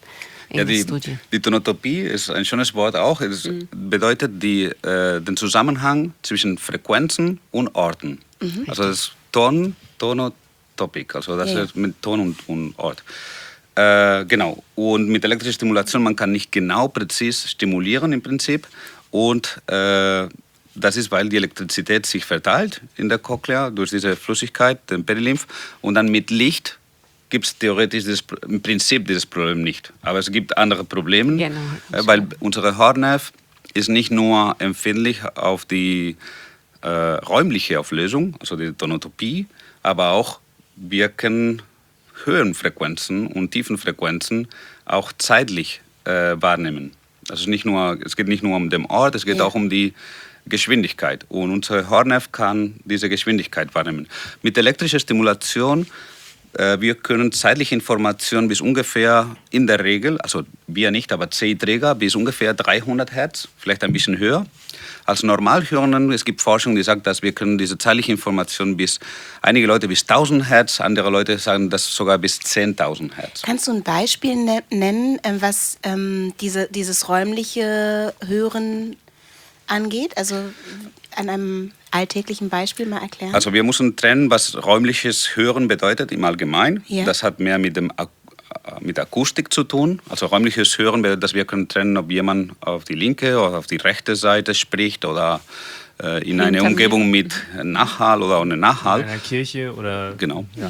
in der Studie. Die Tonotopie ist ein schönes Wort auch. Es bedeutet den Zusammenhang zwischen Frequenzen und Orten. Also das ist Tonotopik, also das ist mit Ton und Ort. Genau. Und mit elektrischer Stimulation, man kann nicht genau präzise stimulieren im Prinzip. Und das ist, weil die Elektrizität sich verteilt in der Cochlea durch diese Flüssigkeit, den Perilymph. Und dann mit Licht gibt es theoretisch im Prinzip dieses Problem nicht. Aber es gibt andere Probleme, genau. Weil unsere Haarnerv ist nicht nur empfindlich auf die räumliche Auflösung, also die Tonotopie, aber auch wirken Höhenfrequenzen und Tiefenfrequenzen auch zeitlich wahrnehmen. Also es geht nicht nur um den Ort, es geht auch um die Geschwindigkeit. Und unser Haarnerv kann diese Geschwindigkeit wahrnehmen. Mit elektrischer Stimulation, wir können zeitliche Informationen bis ungefähr in der Regel, also wir nicht, aber CI-Träger bis ungefähr 300 Hertz, vielleicht ein bisschen höher. Als Normalhörenden, es gibt Forschung, die sagt, dass wir können diese zeitliche Information einige Leute bis 1000 Hertz, andere Leute sagen das sogar bis 10.000 Hertz. Kannst du ein Beispiel nennen, was dieses räumliche Hören angeht? Also an einem alltäglichen Beispiel mal erklären? Also wir müssen trennen, was räumliches Hören bedeutet im Allgemeinen. Ja. Das hat mehr mit Akustik zu tun. Also räumliches Hören bedeutet, dass wir können trennen, ob jemand auf die linke oder auf die rechte Seite spricht oder in einer Umgebung mit Nachhall oder ohne Nachhall. In einer Kirche oder... Genau. Ja.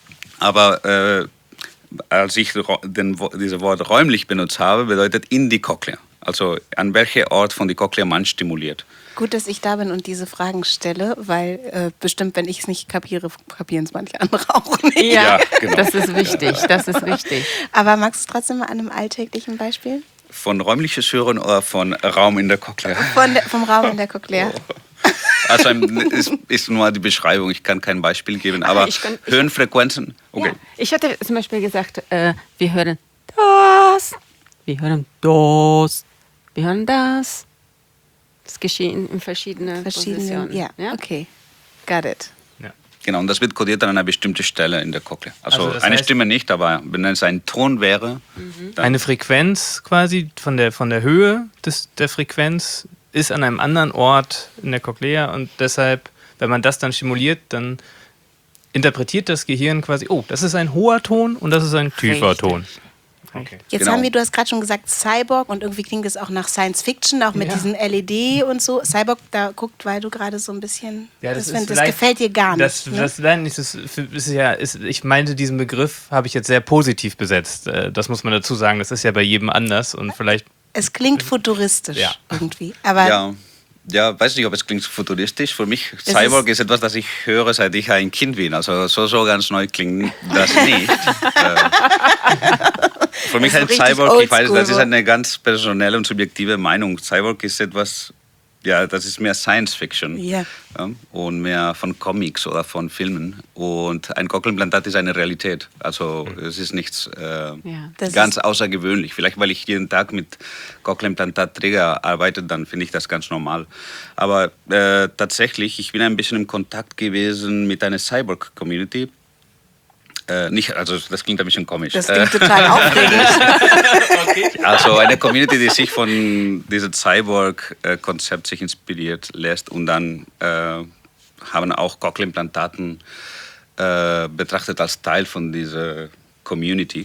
Aber als ich dieses Wort räumlich benutzt habe, bedeutet in die Cochlea. Also an welcher Ort von der Cochlea man stimuliert. Gut, dass ich da bin und diese Fragen stelle, weil bestimmt, wenn ich es nicht kapiere, kapieren es manche andere auch nicht. Ja, genau. Das ist wichtig, das ist wichtig. Aber magst du trotzdem mal an einem alltäglichen Beispiel? Von räumliches Hören oder von Raum in der Cochlea? Vom Raum in der Cochlea. Oh. Also ist nur die Beschreibung, ich kann kein Beispiel geben, aber Höhenfrequenzen, okay. Ja, ich hatte zum Beispiel gesagt, wir hören das, wir hören das, wir hören das. Das geschehen in verschiedenen Positionen. Ja, okay. Got it. Ja. Genau, und das wird kodiert an einer bestimmten Stelle in der Cochlea. Also eine Stimme nicht, aber wenn es ein Ton wäre... Eine Frequenz quasi von der Höhe der Frequenz ist an einem anderen Ort in der Cochlea und deshalb, wenn man das dann stimuliert, dann interpretiert das Gehirn quasi, oh, das ist ein hoher Ton und das ist ein tiefer Ton. Okay. Jetzt haben wir, du hast gerade schon gesagt, Cyborg und irgendwie klingt es auch nach Science Fiction, auch mit diesen LED und so. Cyborg, da guckt, weil du gerade so ein bisschen, das gefällt dir gar nicht. Ich meinte, diesen Begriff habe ich jetzt sehr positiv besetzt. Das muss man dazu sagen, das ist ja bei jedem anders und vielleicht... Es klingt futuristisch irgendwie, aber... Ja, weiß nicht, ob es klingt futuristisch. Für mich, Cyborg ist etwas, das ich höre, seit ich ein Kind bin. Also so ganz neu klingt das nicht. Für mich ein Cyborg, ich weiß, das ist eine ganz personelle und subjektive Meinung. Cyborg ist etwas, das ist mehr Science Fiction und mehr von Comics oder von Filmen. Und ein Cochleimplantat ist eine Realität. Also es ist nichts ganz außergewöhnlich. Vielleicht, weil ich jeden Tag mit Cochlea-Implantatträger arbeite, dann finde ich das ganz normal. Aber tatsächlich, ich bin ein bisschen in Kontakt gewesen mit einer Cyborg-Community. Also das klingt ein bisschen komisch. Das klingt total aufregend. Also eine Community, die sich von diesem Cyborg-Konzept sich inspiriert lässt und dann haben auch Cochlea-Implantaten betrachtet als Teil von dieser Community.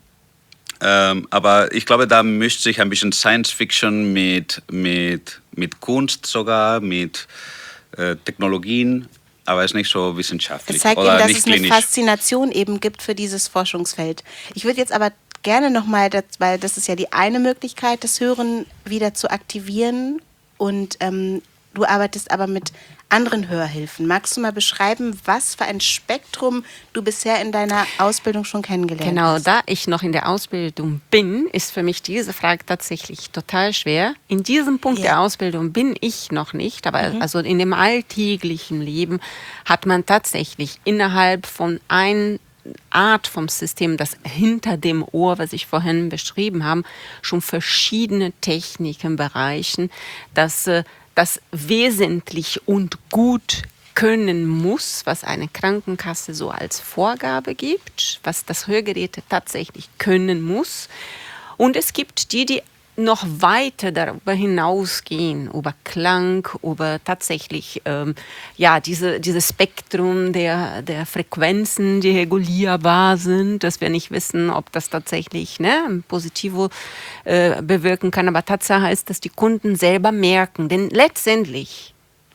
Aber ich glaube, da mischt sich ein bisschen Science-Fiction mit Kunst sogar, mit Technologien. Aber es ist nicht so wissenschaftlich. Es zeigt eben, dass es eine Faszination eben gibt für dieses Forschungsfeld. Ich würde jetzt aber gerne nochmal, weil das ist ja die eine Möglichkeit, das Hören wieder zu aktivieren. Und du arbeitest aber mit anderen Hörhilfen. Magst du mal beschreiben, was für ein Spektrum du bisher in deiner Ausbildung schon kennengelernt hast? Genau, da ich noch in der Ausbildung bin, ist für mich diese Frage tatsächlich total schwer. In diesem Punkt der Ausbildung bin ich noch nicht, aber also in dem alltäglichen Leben hat man tatsächlich innerhalb von einer Art vom System, das hinter dem Ohr, was ich vorhin beschrieben habe, schon verschiedene Techniken, Bereichen, das wesentlich und gut können muss, was eine Krankenkasse so als Vorgabe gibt, was das Hörgerät tatsächlich können muss. Und es gibt die noch weiter darüber hinausgehen, über Klang, über tatsächlich dieses Spektrum der Frequenzen, die regulierbar sind, dass wir nicht wissen, ob das tatsächlich Positivo bewirken kann. Aber Tatsache ist, dass die Kunden selber merken, denn letztendlich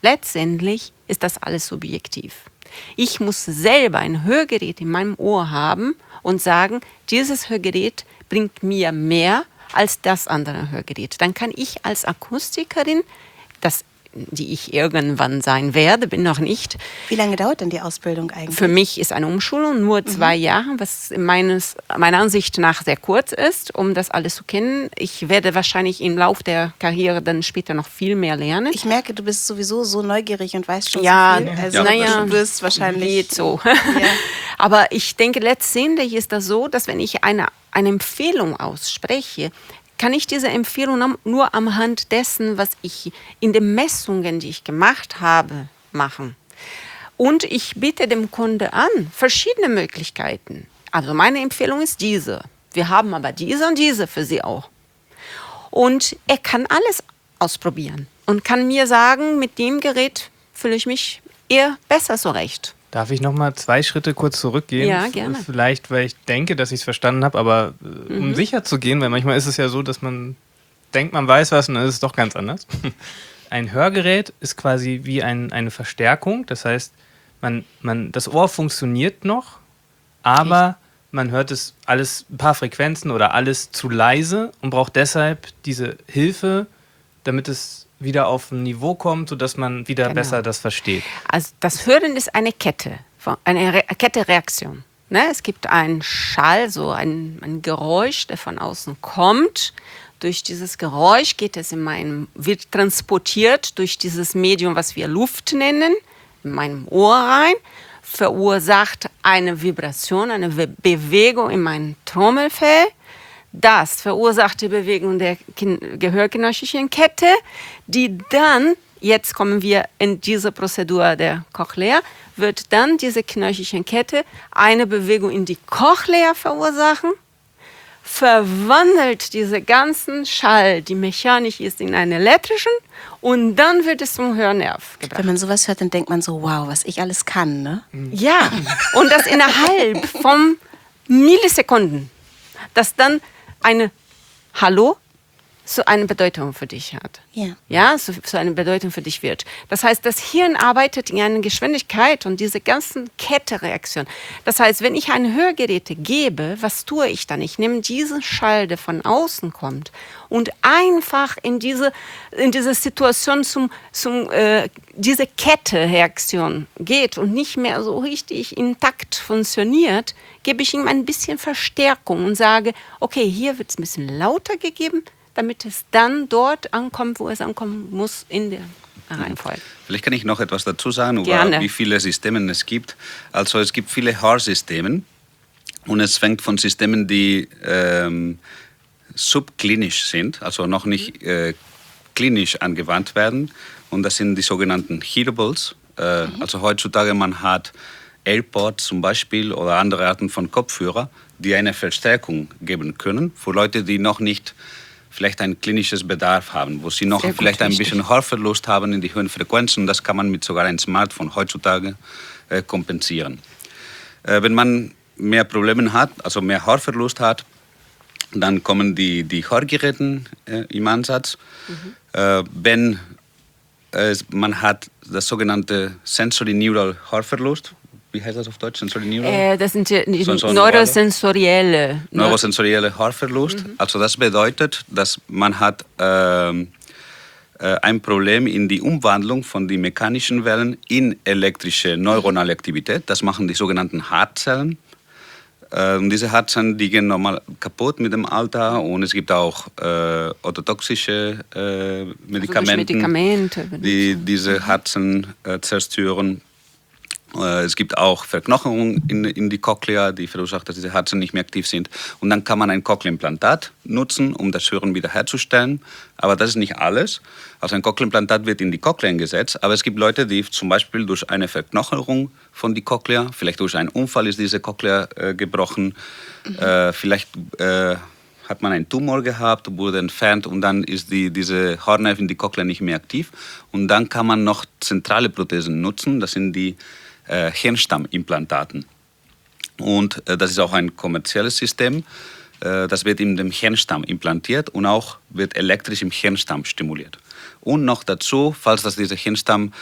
ist das alles subjektiv. Ich muss selber ein Hörgerät in meinem Ohr haben und sagen, dieses Hörgerät bringt mir mehr als das andere Hörgerät. Dann kann ich als Akustikerin, die ich irgendwann sein werde, bin noch nicht. Wie lange dauert denn die Ausbildung eigentlich? Für mich ist eine Umschulung nur 2 Jahre, was meiner Ansicht nach sehr kurz ist, um das alles zu kennen. Ich werde wahrscheinlich im Laufe der Karriere dann später noch viel mehr lernen. Ich merke, du bist sowieso so neugierig und weißt schon so viel. Du wirst wahrscheinlich... Geht so. Ja. Aber ich denke, letztendlich ist das so, dass wenn ich eine Empfehlung ausspreche, kann ich diese Empfehlung nur am Hand dessen, was ich in den Messungen, die ich gemacht habe, machen. Und ich biete dem Kunde an, verschiedene Möglichkeiten. Also meine Empfehlung ist diese. Wir haben aber diese und diese für Sie auch. Und er kann alles ausprobieren und kann mir sagen, mit dem Gerät fühle ich mich eher besser zurecht. Darf ich noch mal 2 Schritte kurz zurückgehen? Ja, gerne. Vielleicht, weil ich denke, dass ich es verstanden habe, aber um sicher zu gehen, weil manchmal ist es ja so, dass man denkt, man weiß was und dann ist es doch ganz anders. Ein Hörgerät ist quasi wie eine Verstärkung. Das heißt, das Ohr funktioniert noch, aber man hört es alles, ein paar Frequenzen oder alles zu leise und braucht deshalb diese Hilfe, damit es wieder auf ein Niveau kommt, sodass man wieder besser das versteht. Also das Hören ist eine Kette, eine Kette-Reaktion. Ne? Es gibt einen Schall, so ein Geräusch, der von außen kommt. Durch dieses Geräusch wird transportiert durch dieses Medium, was wir Luft nennen, in meinem Ohr rein, verursacht eine Vibration, eine Bewegung in meinem Trommelfell. Das verursacht die Bewegung der gehörknöchelchen Kette, die dann, jetzt kommen wir in diese Prozedur der Cochlea, wird dann diese knöchelchen Kette eine Bewegung in die Cochlea verursachen, verwandelt diese ganzen Schall, die mechanisch ist, in einen elektrischen und dann wird es zum Hörnerv gebracht. Wenn man sowas hört, dann denkt man so, wow, was ich alles kann, ne? Ja, und das innerhalb von Millisekunden, dass dann eine Hallo so eine Bedeutung für dich hat. Ja, so eine Bedeutung für dich wird. Das heißt, das Hirn arbeitet in einer Geschwindigkeit und diese ganzen Kette-Reaktionen. Das heißt, wenn ich ein Hörgerät gebe, was tue ich dann? Ich nehme diesen Schall, der von außen kommt und einfach in diese Situation diese Kette-Reaktion geht und nicht mehr so richtig intakt funktioniert, gebe ich ihm ein bisschen Verstärkung und sage, okay, hier wird es ein bisschen lauter gegeben, damit es dann dort ankommt, wo es ankommen muss in der Reihenfolge. Vielleicht kann ich noch etwas dazu sagen, über wie viele Systeme es gibt. Also es gibt viele Hörsysteme und es fängt von Systemen, die subklinisch sind, also noch nicht klinisch angewandt werden. Und das sind die sogenannten Hearables. Also heutzutage man hat AirPods zum Beispiel oder andere Arten von Kopfhörer, die eine Verstärkung geben können für Leute, die noch nicht vielleicht ein klinisches Bedarf haben, wo sie noch vielleicht ein bisschen Hörverlust haben in die höheren Frequenzen. Das kann man mit sogar einem Smartphone heutzutage kompensieren. Wenn man mehr Probleme hat, also mehr Hörverlust hat, dann kommen die Hörgeräte im Ansatz. Wenn man hat das sogenannte Sensory Neural Hörverlust. Wie heißt das auf Deutsch? Sensory Neural? Das sind die neurosensorielle Hörverlust. Also das bedeutet, dass man hat ein Problem in die Umwandlung von den mechanischen Wellen in elektrische neuronale Aktivität. Das machen die sogenannten Hartzellen. Und diese Hartzellen, die gehen normal kaputt mit dem Alter und es gibt auch ototoxische Medikamente, die diese Hartzellen zerstören. Es gibt auch Verknochungen in die Cochlea, die verursacht, dass diese Harzen nicht mehr aktiv sind. Und dann kann man ein Cochlea-Implantat nutzen, um das Hören wiederherzustellen. Aber das ist nicht alles. Also ein Cochlea-Implantat wird in die Cochlea gesetzt. Aber es gibt Leute, die zum Beispiel durch eine Verknocherung von die Cochlea, vielleicht durch einen Unfall ist diese Cochlea gebrochen, vielleicht hat man einen Tumor gehabt, wurde entfernt und dann ist diese Haarnerven in die Cochlea nicht mehr aktiv. Und dann kann man noch zentrale Prothesen nutzen, das sind die Hirnstammimplantaten. Und das ist auch ein kommerzielles System. Das wird in dem Hirnstamm implantiert und auch wird elektrisch im Hirnstamm stimuliert. Und noch dazu, falls dieser Hirnstamm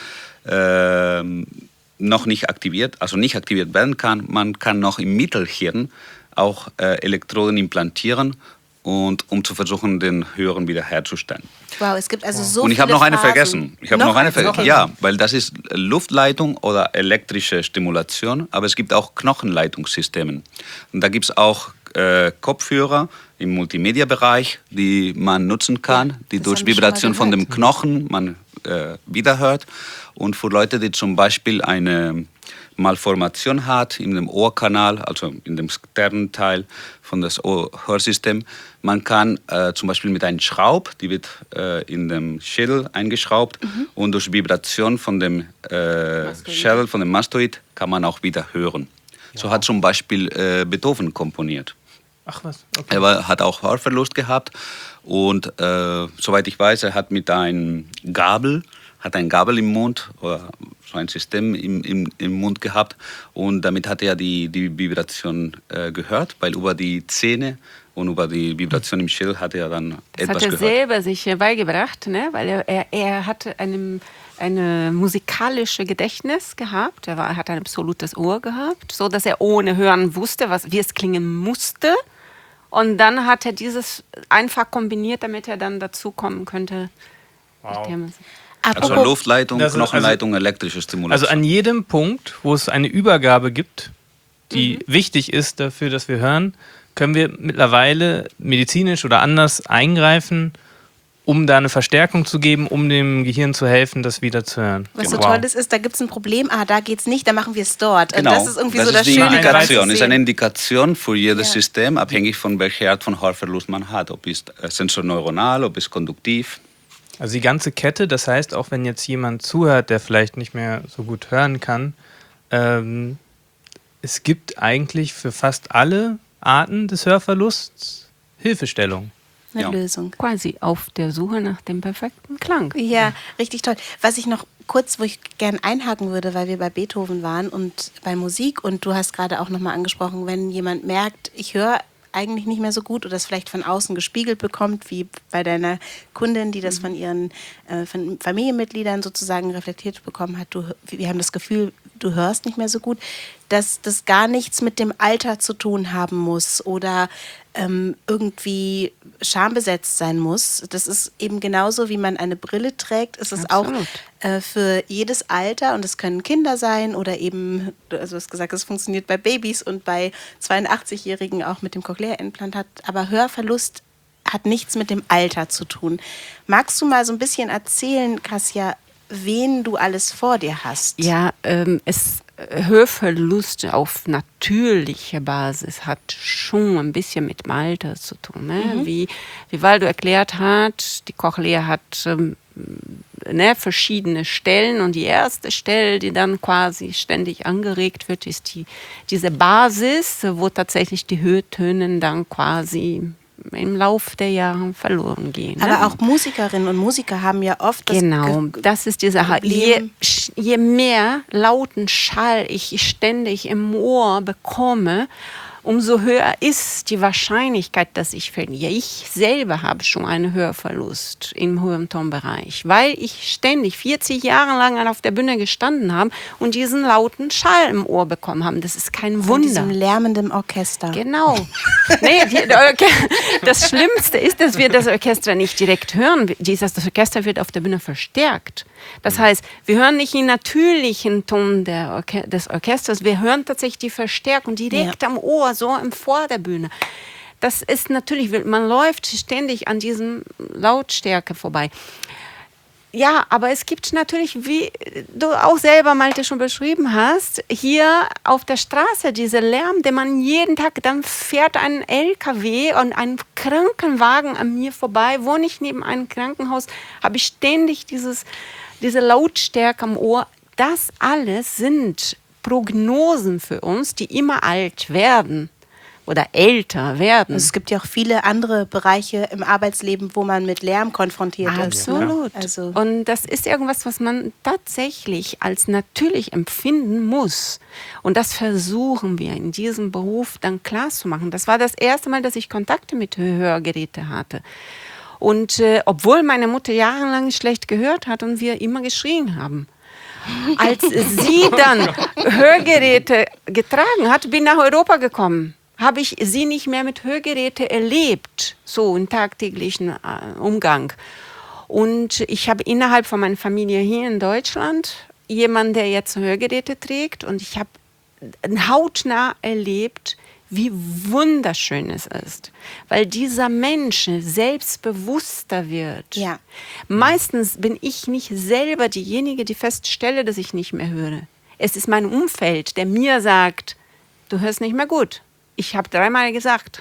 noch nicht aktiviert werden kann, man kann noch im Mittelhirn auch Elektroden implantieren, und um zu versuchen, den Hören wiederherzustellen. Wow, es gibt also so viele. Und ich habe noch eine Phasen. vergessen. Okay. Ja, weil das ist Luftleitung oder elektrische Stimulation, aber es gibt auch Knochenleitungssysteme. Und da gibt es auch Kopfhörer im Multimedia-Bereich, die man nutzen kann, die durch Vibration von dem Knochen man wiederhört. Und für Leute, die zum Beispiel eine Malformation hat in dem Ohrkanal, also in dem externen Teil von das Hörsystem. Man kann zum Beispiel mit einem Schraub, die wird in dem Schädel eingeschraubt und durch Vibration von dem Schädel, von dem Mastoid, kann man auch wieder hören. Ja. So hat zum Beispiel Beethoven komponiert. Ach was, okay. Er hat auch Hörverlust gehabt und soweit ich weiß, er hat mit einem Gabel im Mund oder so ein System im Mund gehabt und damit hat er die Vibration gehört, weil über die Zähne und über die Vibration im Schädel hat er dann etwas gehört. Das hat er selber sich beigebracht, ne? Weil er hatte eine musikalische Gedächtnis gehabt, er hat ein absolutes Ohr gehabt, so dass er ohne Hören wusste, wie es klingen musste. Und dann hat er dieses einfach kombiniert, damit er dann dazu kommen könnte. Wow. Also Luftleitung, Knochenleitung, elektrische Stimulation. Also an jedem Punkt, wo es eine Übergabe gibt, die wichtig ist dafür, dass wir hören, können wir mittlerweile medizinisch oder anders eingreifen, um da eine Verstärkung zu geben, um dem Gehirn zu helfen, das wieder zu hören. Was so toll ist, da gibt es ein Problem, da geht's nicht, da machen wir es dort. Genau. Das ist irgendwie das so das ist Schöne. Indikation. Ist eine Indikation für jedes System, abhängig von welcher Art von Hörverlust man hat. Ob es sensorneuronal, ob es konduktiv. Also die ganze Kette, das heißt, auch wenn jetzt jemand zuhört, der vielleicht nicht mehr so gut hören kann, es gibt eigentlich für fast alle Arten des Hörverlusts Hilfestellung. Eine Lösung. Quasi auf der Suche nach dem perfekten Klang. Ja, richtig toll. Was ich noch kurz, wo ich gerne einhaken würde, weil wir bei Beethoven waren und bei Musik und du hast gerade auch nochmal angesprochen, wenn jemand merkt, ich höre eigentlich nicht mehr so gut oder es vielleicht von außen gespiegelt bekommt, wie bei deiner Kundin, die das von ihren von Familienmitgliedern sozusagen reflektiert bekommen hat. Wir haben das Gefühl, du hörst nicht mehr so gut, dass das gar nichts mit dem Alter zu tun haben muss oder irgendwie schambesetzt sein muss. Das ist eben genauso, wie man eine Brille trägt, ist es auch für jedes Alter und es können Kinder sein oder eben, also du hast gesagt, es funktioniert bei Babys und bei 82-Jährigen auch mit dem Cochlea-Implantat, aber Hörverlust hat nichts mit dem Alter zu tun. Magst du mal so ein bisschen erzählen, Kasia, wen du alles vor dir hast? Ja, Hörverlust auf natürlicher Basis hat schon ein bisschen mit dem Alter zu tun. Ne? Wie Waldo erklärt hat, die Cochlea hat verschiedene Stellen und die erste Stelle, die dann quasi ständig angeregt wird, ist diese Basis, wo tatsächlich die Höhetöne dann quasi im Laufe der Jahre verloren gehen. Aber auch Musikerinnen und Musiker haben ja oft das ist die Sache. Je mehr lauten Schall ich ständig im Ohr bekomme, umso höher ist die Wahrscheinlichkeit, dass ich verliere. Ich selber habe schon einen Hörverlust im hohen Tonbereich, weil ich ständig 40 Jahre lang auf der Bühne gestanden habe und diesen lauten Schall im Ohr bekommen habe. Das ist kein Wunder. Von diesem lärmenden Orchester. Genau. Das Schlimmste ist, dass wir das Orchester nicht direkt hören. Das Orchester wird auf der Bühne verstärkt. Das heißt, wir hören nicht den natürlichen Ton des Orchesters, wir hören tatsächlich die Verstärkung direkt am Ohr, so vor der Bühne. Das ist natürlich, man läuft ständig an diesem Lautstärke vorbei. Ja, aber es gibt natürlich, wie du auch selber, Malte, schon beschrieben hast, hier auf der Straße diese Lärm, den man jeden Tag, dann fährt ein LKW und ein Krankenwagen an mir vorbei, wohne ich neben einem Krankenhaus, habe ich ständig diese Lautstärke am Ohr. Das alles sind Prognosen für uns, die immer alt werden. oder älter werden. Also es gibt ja auch viele andere Bereiche im Arbeitsleben, wo man mit Lärm konfrontiert ist. Absolut. Ne? Also und das ist irgendwas, was man tatsächlich als natürlich empfinden muss. Und das versuchen wir in diesem Beruf dann klar zu machen. Das war das erste Mal, dass ich Kontakte mit Hörgeräten hatte. Und obwohl meine Mutter jahrelang schlecht gehört hat und wir immer geschrien haben. Als sie dann Hörgeräte getragen hat, bin nach Europa gekommen. Habe ich sie nicht mehr mit Hörgeräten erlebt, so im tagtäglichen Umgang. Und ich habe innerhalb von meiner Familie hier in Deutschland jemanden, der jetzt Hörgeräte trägt. Und ich habe hautnah erlebt, wie wunderschön es ist. Weil dieser Mensch selbstbewusster wird. Ja. Meistens bin ich nicht selber diejenige, die feststelle, dass ich nicht mehr höre. Es ist mein Umfeld, der mir sagt, du hörst nicht mehr gut. Ich habe 3-mal gesagt.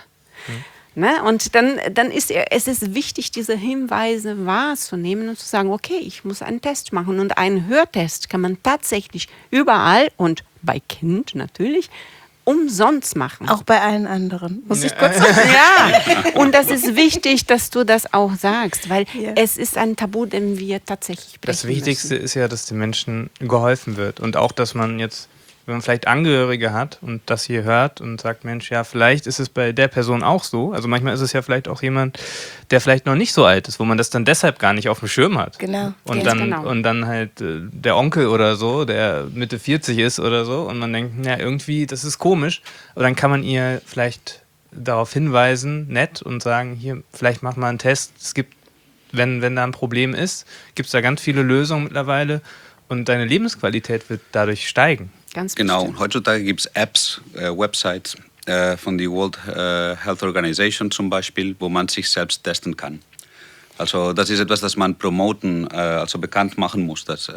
Ne? Und dann ist es ist wichtig, diese Hinweise wahrzunehmen und zu sagen, okay, ich muss einen Test machen. Und einen Hörtest kann man tatsächlich überall und bei Kind natürlich umsonst machen. auch bei allen anderen, muss ich kurz sagen. Ja, und das ist wichtig, dass du das auch sagst, weil Ja. es ist ein Tabu, den wir tatsächlich brechen Das Wichtigste müssen. ist ja, dass den Menschen geholfen wird. Und auch, dass man jetzt, wenn man vielleicht Angehörige hat und das hier hört und sagt, Mensch, ja, vielleicht ist es bei der Person auch so. Also manchmal ist es ja vielleicht auch jemand, der vielleicht noch nicht so alt ist, wo man das dann deshalb gar nicht auf dem Schirm hat. Genau. Und, Ganz dann, genau. und dann halt der Onkel oder so, der Mitte 40 ist oder so, und man denkt, ja, irgendwie, das ist komisch. Aber dann kann man ihr vielleicht darauf hinweisen, nett, und sagen, hier, vielleicht mach mal einen Test. Es gibt, wenn da ein Problem ist, gibt es da ganz viele Lösungen mittlerweile, und deine Lebensqualität wird dadurch steigen. Ganz Genau, bestimmt. heutzutage gibt es Apps, Websites von der World Health Organization zum Beispiel, wo man sich selbst testen kann. Also das ist etwas, das man promoten, also bekannt machen muss. Dass,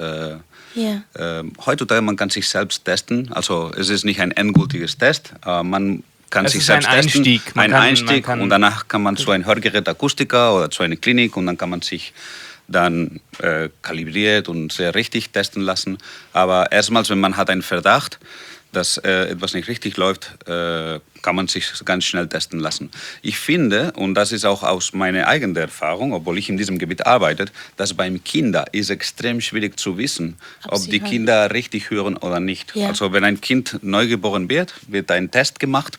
Ja. heutzutage man kann sich selbst testen. Also es ist nicht ein endgültiges Test. Man kann Es sich ist ein selbst testen. Einstieg. Man Ein kann- Einstieg, man kann- und danach kann man zu einem Hörgerätakustiker oder zu einer Klinik, und dann kann man sich dann kalibriert und sehr richtig testen lassen. Aber erstmals, wenn man hat einen Verdacht, dass etwas nicht richtig läuft, kann man sich ganz schnell testen lassen. Ich finde, und das ist auch aus meiner eigenen Erfahrung, obwohl ich in diesem Gebiet arbeite, dass beim Kinder ist extrem schwierig zu wissen, Ob ob sie die hören. Kinder richtig hören oder nicht. Ja. Also wenn ein Kind neugeboren wird ein Test gemacht.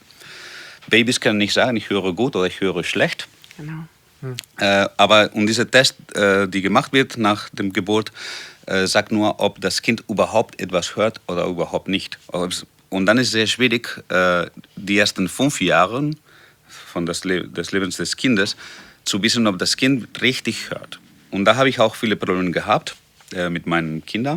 Babys können nicht sagen, ich höre gut oder ich höre schlecht. Genau. Aber und dieser Test, die gemacht wird nach dem Geburt, sagt nur, ob das Kind überhaupt etwas hört oder überhaupt nicht. Und dann ist es sehr schwierig, die ersten 5 Jahre des Lebens des Kindes zu wissen, ob das Kind richtig hört. Und da habe ich auch viele Probleme gehabt mit meinen Kindern.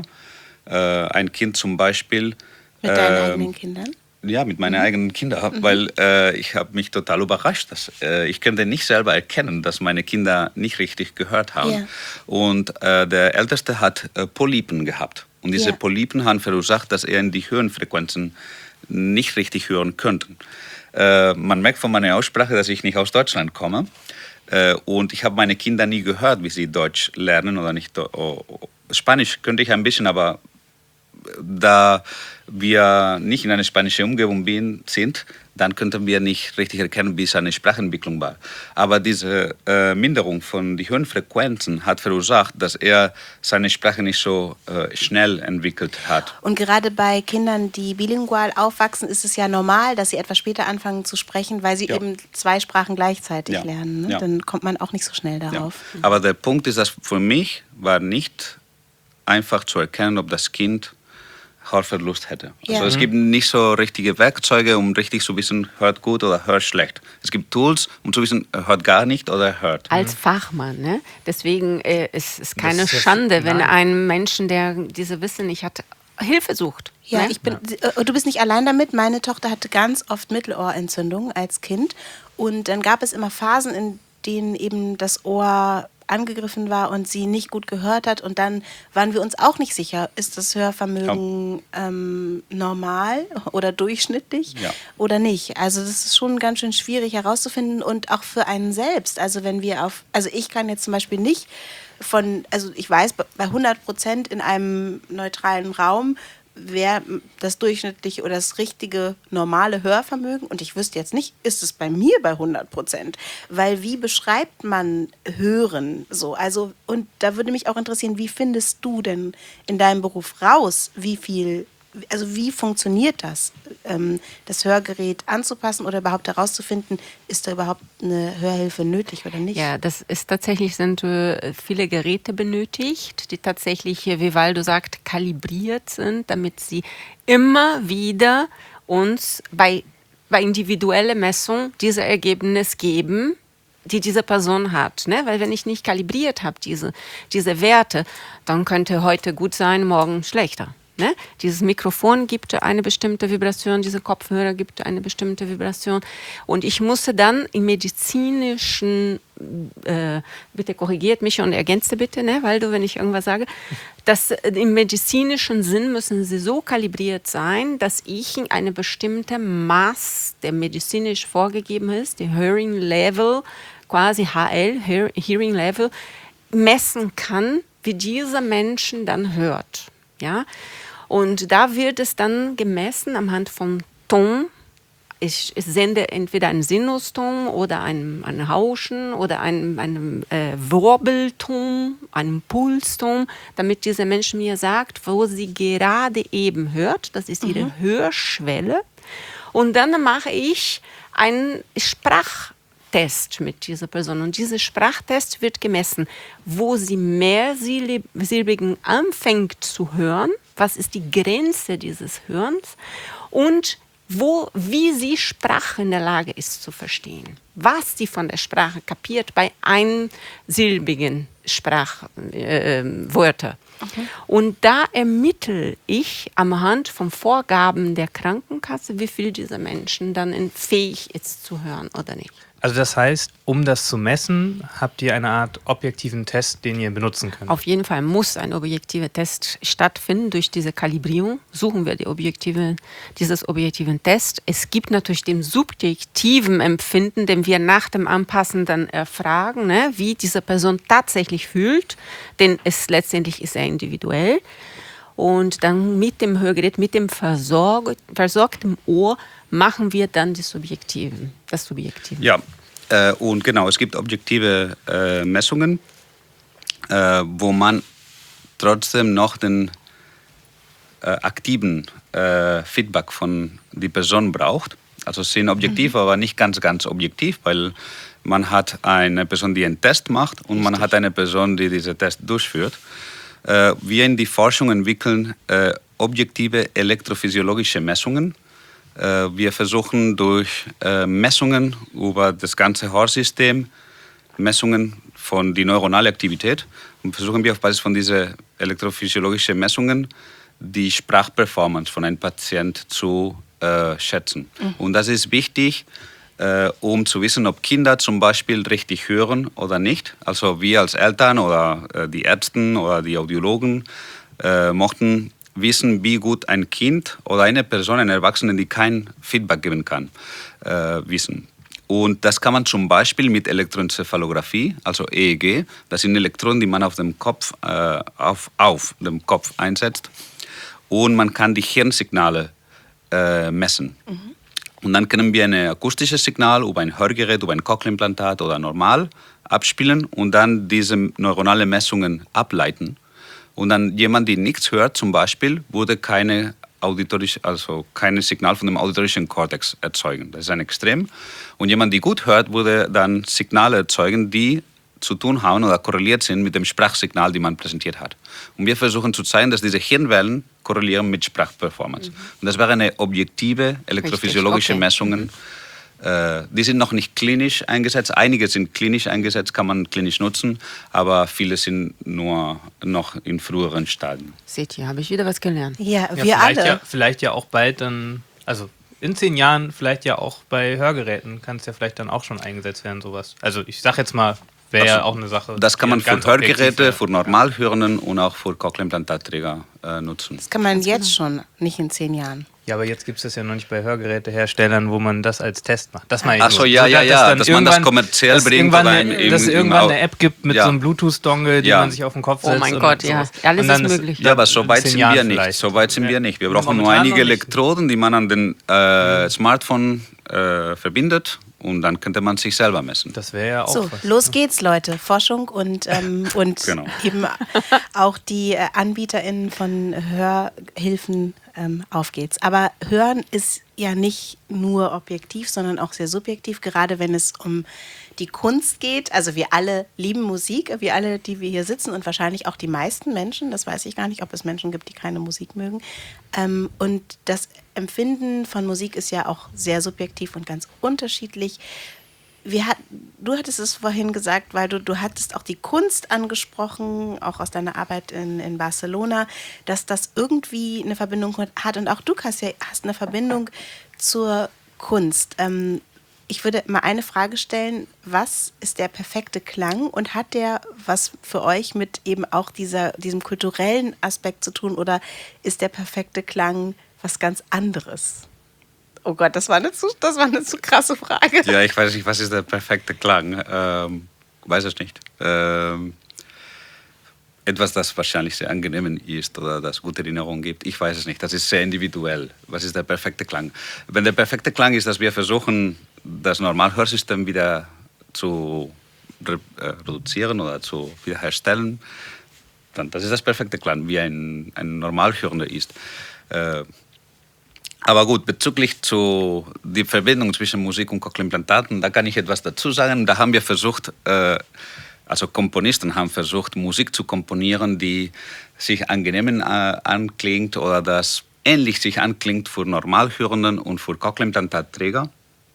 Ein Kind zum Beispiel. Mit deinen eigenen Kindern? Ja, mit meinen eigenen Kindern, weil ich habe mich total überrascht. Dass, ich könnte nicht selber erkennen, dass meine Kinder nicht richtig gehört haben. Ja. Und der Älteste hat Polypen gehabt. Und diese Ja. Polypen haben verursacht, dass er in die Höhenfrequenzen nicht richtig hören könnte. Man merkt von meiner Aussprache, dass ich nicht aus Deutschland komme. Und ich habe meine Kinder nie gehört, wie sie Deutsch lernen oder nicht. Spanisch könnte ich ein bisschen, aber da wir nicht in einer spanischen Umgebung sind, dann könnten wir nicht richtig erkennen, wie seine Sprachentwicklung war. Aber diese Minderung von den Höhenfrequenzen hat verursacht, dass er seine Sprache nicht so schnell entwickelt hat. Und gerade bei Kindern, die bilingual aufwachsen, ist es ja normal, dass sie etwas später anfangen zu sprechen, weil sie Ja. eben 2 Sprachen gleichzeitig Ja. lernen. Ne? Ja. Dann kommt man auch nicht so schnell Ja. darauf. Aber der Punkt ist, dass für mich war nicht einfach zu erkennen, ob das Kind Hörverlust hätte. Ja. Also es gibt nicht so richtige Werkzeuge, um richtig zu wissen, hört gut oder hört schlecht. Es gibt Tools, um zu wissen, hört gar nicht oder hört. Als Fachmann, ne? Deswegen ist es keine ist ja Schande, wenn nein. ein Menschen, der diese Wissen nicht hat, Hilfe sucht. Ja, ne? du bist nicht allein damit. Meine Tochter hatte ganz oft Mittelohrentzündung als Kind. Und dann gab es immer Phasen, in denen eben das Ohr angegriffen war und sie nicht gut gehört hat. Und dann waren wir uns auch nicht sicher, ist das Hörvermögen normal oder durchschnittlich Ja. oder nicht. Also das ist schon ganz schön schwierig herauszufinden und auch für einen selbst. Also wenn wir also ich kann jetzt zum Beispiel nicht also ich weiß, bei 100% in einem neutralen Raum wäre das durchschnittliche oder das richtige normale Hörvermögen? Und ich wüsste jetzt nicht, ist es bei mir bei 100%? Weil wie beschreibt man Hören so? Also, und da würde mich auch interessieren, wie findest du denn in deinem Beruf raus, wie funktioniert das, das Hörgerät anzupassen oder überhaupt herauszufinden, ist da überhaupt eine Hörhilfe nötig oder nicht? Ja, das ist tatsächlich, sind viele Geräte benötigt, die tatsächlich, wie Waldo sagt, kalibriert sind, damit sie immer wieder uns bei individueller Messung diese Ergebnis geben, die diese Person hat. Ne? Weil wenn ich nicht kalibriert habe, diese Werte, dann könnte heute gut sein, morgen schlechter. Ne? Dieses Mikrofon gibt eine bestimmte Vibration, dieser Kopfhörer gibt eine bestimmte Vibration. Und ich musste dann im medizinischen, bitte korrigiert mich und ergänze bitte, ne, Waldo, wenn ich irgendwas sage, dass im medizinischen Sinn müssen sie so kalibriert sein, dass ich in eine bestimmte Maß, der medizinisch vorgegeben ist, die Hearing Level, quasi HL, Hearing Level, messen kann, wie dieser Menschen dann hört. Ja? Und da wird es dann gemessen anhand von Ton. Ich sende entweder einen Sinuston oder ein Rauschen oder einen Wirbelton, einen Pulston, damit dieser Mensch mir sagt, wo sie gerade eben hört. Das ist ihre Hörschwelle. Und dann mache ich einen Sprachtest mit dieser Person. Und dieser Sprachtest wird gemessen, wo sie mehrsilbigen anfängt zu hören. Was ist die Grenze dieses Hörens? Und wie sie Sprache in der Lage ist zu verstehen. Was sie von der Sprache kapiert bei einsilbigen Sprachwörtern. Okay. Und da ermittle ich anhand von Vorgaben der Krankenkasse, wie viel dieser Menschen dann fähig ist zu hören oder nicht. Also das heißt, um das zu messen, habt ihr eine Art objektiven Test, den ihr benutzen könnt? Auf jeden Fall muss ein objektiver Test stattfinden. Durch diese Kalibrierung suchen wir dieses objektiven Test. Es gibt natürlich den subjektiven Empfinden, den wir nach dem Anpassen dann erfragen, ne, wie diese Person tatsächlich fühlt, denn es letztendlich ist er individuell. Und dann mit dem Hörgerät, mit dem versorgten Ohr machen wir dann das Subjektive. Ja, und genau, es gibt objektive Messungen, wo man trotzdem noch den aktiven Feedback von der Person braucht. Also es sind objektiv, aber nicht ganz objektiv, weil man hat eine Person, die einen Test macht und man hat eine Person, die diesen Test durchführt. Wir in die Forschung entwickeln objektive elektrophysiologische Messungen. Wir versuchen durch Messungen über das ganze Hörsystem, Messungen von der neuronalen Aktivität, und versuchen wir auf Basis von diesen elektrophysiologischen Messungen die Sprachperformance von einem Patienten zu schätzen. Und das ist wichtig, um zu wissen, ob Kinder zum Beispiel richtig hören oder nicht. Also wir als Eltern oder die Ärzte oder die Audiologen mochten wissen, wie gut ein Kind oder eine Person, eine Erwachsene, die kein Feedback geben kann, wissen. Und das kann man zum Beispiel mit Elektroenzephalographie, also EEG, das sind Elektroden, die man auf dem Kopf, auf dem Kopf einsetzt. Und man kann die Hirnsignale messen. Und dann können wir ein akustisches Signal über ein Hörgerät, über ein Cochlea-Implantat oder normal abspielen und dann diese neuronale Messungen ableiten. Und dann jemand, der nichts hört, zum Beispiel, würde keine Signal von dem auditorischen Kortex erzeugen. Das ist ein Extrem. Und jemand, der gut hört, würde dann Signale erzeugen, die zu tun haben oder korreliert sind mit dem Sprachsignal, die man präsentiert hat. Und wir versuchen zu zeigen, dass diese Hirnwellen korrelieren mit Sprachperformance. Und das wäre eine objektive elektrophysiologische Messungen. Die sind noch nicht klinisch eingesetzt. Einige sind klinisch eingesetzt, kann man klinisch nutzen, aber viele sind nur noch in früheren Stadien. Seht ihr, habe ich wieder was gelernt. Ja, wir alle. Vielleicht ja auch bald dann, also in 10 Jahren vielleicht ja auch bei Hörgeräten kann es ja vielleicht dann auch schon eingesetzt werden, sowas. Also ich sag jetzt mal, wäre ja auch eine Sache. Das kann man für Hörgeräte, für Normalhörenden und auch für Cochlea-Implantatträger nutzen. Das kann man jetzt schon, nicht in 10 Jahren. Ja, aber jetzt gibt es das ja noch nicht bei Hörgeräteherstellern, wo man das als Test macht. Das meine ich. Ach so, dass man das kommerziell bringt. Dass es irgendwann eine App gibt mit so einem Bluetooth-Dongle, die man sich auf den Kopf setzt. Oh mein Gott, ja. Alles ist möglich. Ja, aber so weit sind wir nicht. So weit sind wir nicht. Wir brauchen nur einige Elektroden, die man an den Smartphone verbindet. Und dann könnte man sich selber messen. Das wäre ja auch so, was. Los geht's, Leute. Forschung und genau. eben auch die AnbieterInnen von Hörhilfen, auf geht's. Aber Hören ist ja nicht nur objektiv, sondern auch sehr subjektiv, gerade wenn es um die Kunst geht. Also wir alle lieben Musik, wir alle, die wir hier sitzen und wahrscheinlich auch die meisten Menschen, das weiß ich gar nicht, ob es Menschen gibt, die keine Musik mögen. Und das Empfinden von Musik ist ja auch sehr subjektiv und ganz unterschiedlich. Du hattest es vorhin gesagt, weil du hattest auch die Kunst angesprochen, auch aus deiner Arbeit in Barcelona, dass das irgendwie eine Verbindung hat. Und auch du hast eine Verbindung zur Kunst. Ich würde mal eine Frage stellen: Was ist der perfekte Klang und hat der was für euch mit eben auch diesem kulturellen Aspekt zu tun, oder ist der perfekte Klang was ganz anderes? Oh Gott, das war eine zu krasse Frage. Ja, ich weiß nicht, was ist der perfekte Klang? Weiß es nicht. Etwas, das wahrscheinlich sehr angenehm ist oder das gute Erinnerungen gibt. Ich weiß es nicht. Das ist sehr individuell. Was ist der perfekte Klang? Wenn der perfekte Klang ist, dass wir versuchen, das Normalhörsystem wieder zu reduzieren oder zu wiederherstellen, dann das ist das perfekte Klang, wie ein Normalhörender ist. Aber gut, bezüglich zu die Verbindung zwischen Musik und Cochlea-Implantaten, da kann ich etwas dazu sagen. Da haben wir versucht, also Komponisten haben versucht, Musik zu komponieren, die sich angenehm anklingt oder das ähnlich sich anklingt für Normalhörenden und für Cochlea-Implantatträger.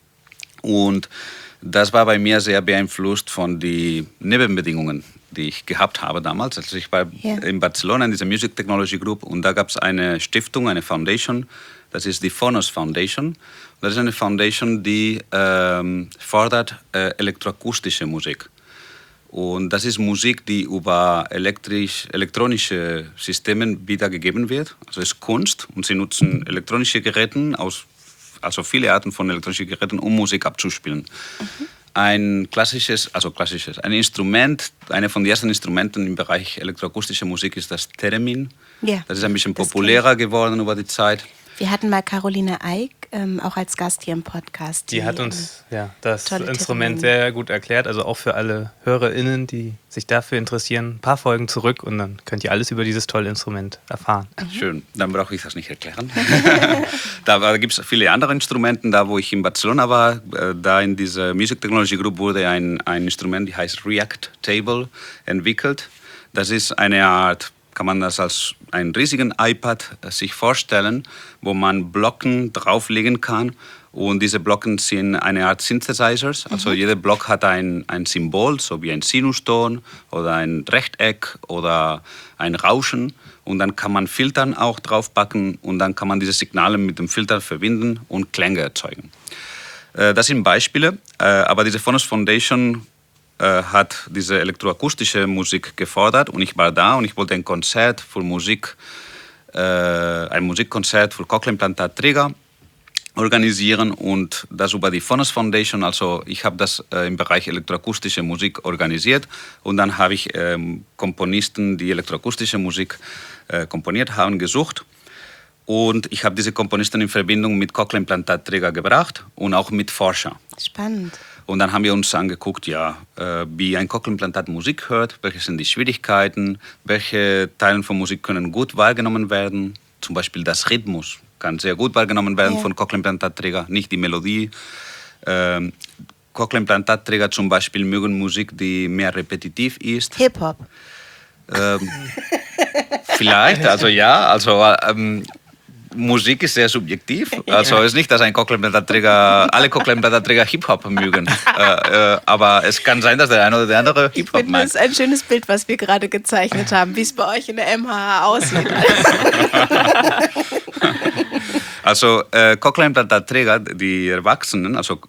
Und das war bei mir sehr beeinflusst von den Nebenbedingungen, die ich gehabt habe damals. Also ich war in Barcelona in dieser Music Technology Group und da gab es eine Stiftung, eine Foundation. Das ist die Phonos Foundation. Das ist eine Foundation, die fördert elektroakustische Musik. Und das ist Musik, die über elektronische Systeme wiedergegeben wird. Also es ist Kunst und sie nutzen elektronische Geräte, also viele Arten von elektronischen Geräten, um Musik abzuspielen. Ein ein Instrument, eine von den ersten Instrumenten im Bereich elektroakustische Musik ist das Theremin. Ja, das ist ein bisschen populärer geworden über die Zeit. Wir hatten mal Caroline Eick auch als Gast hier im Podcast. Die hat uns das Instrument sehr gut erklärt. Also auch für alle HörerInnen, die sich dafür interessieren, ein paar Folgen zurück und dann könnt ihr alles über dieses tolle Instrument erfahren. Schön, dann brauche ich das nicht erklären. Da gibt es viele andere Instrumente. Da, wo ich in Barcelona war, da in dieser Music Technology Group wurde ein Instrument, die heißt React Table, entwickelt. Das ist eine Art, kann man das als einen riesigen iPad sich vorstellen, wo man Blocken drauflegen kann. Und diese Blocken sind eine Art Synthesizers. Also jeder Block hat ein Symbol, so wie ein Sinuston oder ein Rechteck oder ein Rauschen. Und dann kann man Filtern auch draufpacken und dann kann man diese Signale mit dem Filter verbinden und Klänge erzeugen. Das sind Beispiele, aber diese Phonos Foundation hat diese elektroakustische Musik gefordert und ich war da und ich wollte ein Konzert für Musik, ein Musikkonzert für Cochlea-Implantatträger organisieren und das über die Phonos Foundation. Also ich habe das im Bereich elektroakustische Musik organisiert und dann habe ich Komponisten, die elektroakustische Musik komponiert haben, gesucht. Und ich habe diese Komponisten in Verbindung mit Cochlea-Implantatträger gebracht und auch mit Forschern. Spannend. Und dann haben wir uns angeguckt, wie ein Cochlea-Implantat Musik hört, welche sind die Schwierigkeiten, welche Teile von Musik können gut wahrgenommen werden. Zum Beispiel das Rhythmus kann sehr gut wahrgenommen werden von Cochlea-Implantatträger, nicht die Melodie. Cochlea-Implantatträger zum Beispiel mögen Musik, die mehr repetitiv ist. Hip-Hop. Vielleicht, Musik ist sehr subjektiv. Also es ist nicht, dass alle Cochlea-Implantatträger Hip-Hop mögen. Aber es kann sein, dass der eine oder der andere Hip-Hop mag. Das ist ein schönes Bild, was wir gerade gezeichnet haben, wie es bei euch in der MHH aussieht. Also Cochlea-Implantatträger, die Erwachsenen, also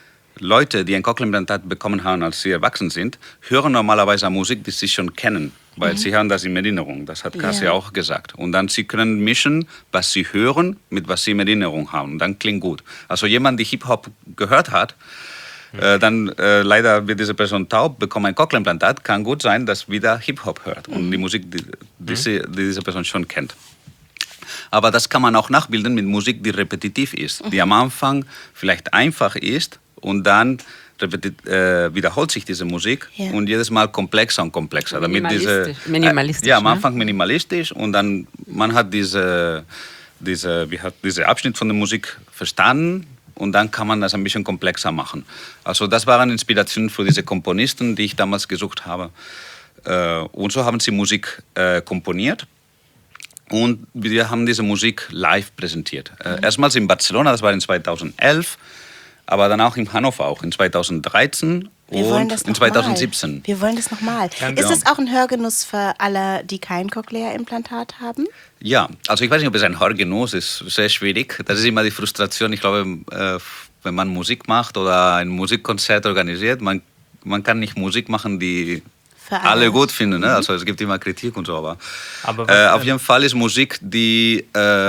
Leute, die ein Cochlea-Implantat bekommen haben, als sie erwachsen sind, hören normalerweise Musik, die sie schon kennen. weil sie haben das in Erinnerung. Das hat Kassia auch gesagt. Und dann sie können mischen, was sie hören, mit was sie in Erinnerung haben. Und dann klingt gut. Also jemand, der Hip-Hop gehört hat, dann leider wird diese Person taub, bekommt ein Cochlea-Implantat, kann gut sein, dass wieder Hip-Hop hört und die Musik, die diese Person schon kennt. Aber das kann man auch nachbilden mit Musik, die repetitiv ist, die am Anfang vielleicht einfach ist und dann wiederholt sich diese Musik und jedes Mal komplexer und komplexer. Minimalistisch. Am Anfang minimalistisch und dann man hat diese Abschnitt von der Musik verstanden und dann kann man das ein bisschen komplexer machen. Also das waren Inspirationen für diese Komponisten, die ich damals gesucht habe. Und so haben sie Musik komponiert. Und wir haben diese Musik live präsentiert. Erstmals in Barcelona, das war in 2011, aber dann auch in Hannover, auch in 2013 und in 2017. Wir wollen das nochmal. Ist es auch ein Hörgenuss für alle, die kein Cochlea-Implantat haben? Ja, also ich weiß nicht, ob es ein Hörgenuss ist, sehr schwierig. Das ist immer die Frustration, ich glaube, wenn man Musik macht oder ein Musikkonzert organisiert, man kann nicht Musik machen, die alle gut finden, ne? Also es gibt immer Kritik und so, aber auf jeden Fall ist Musik, die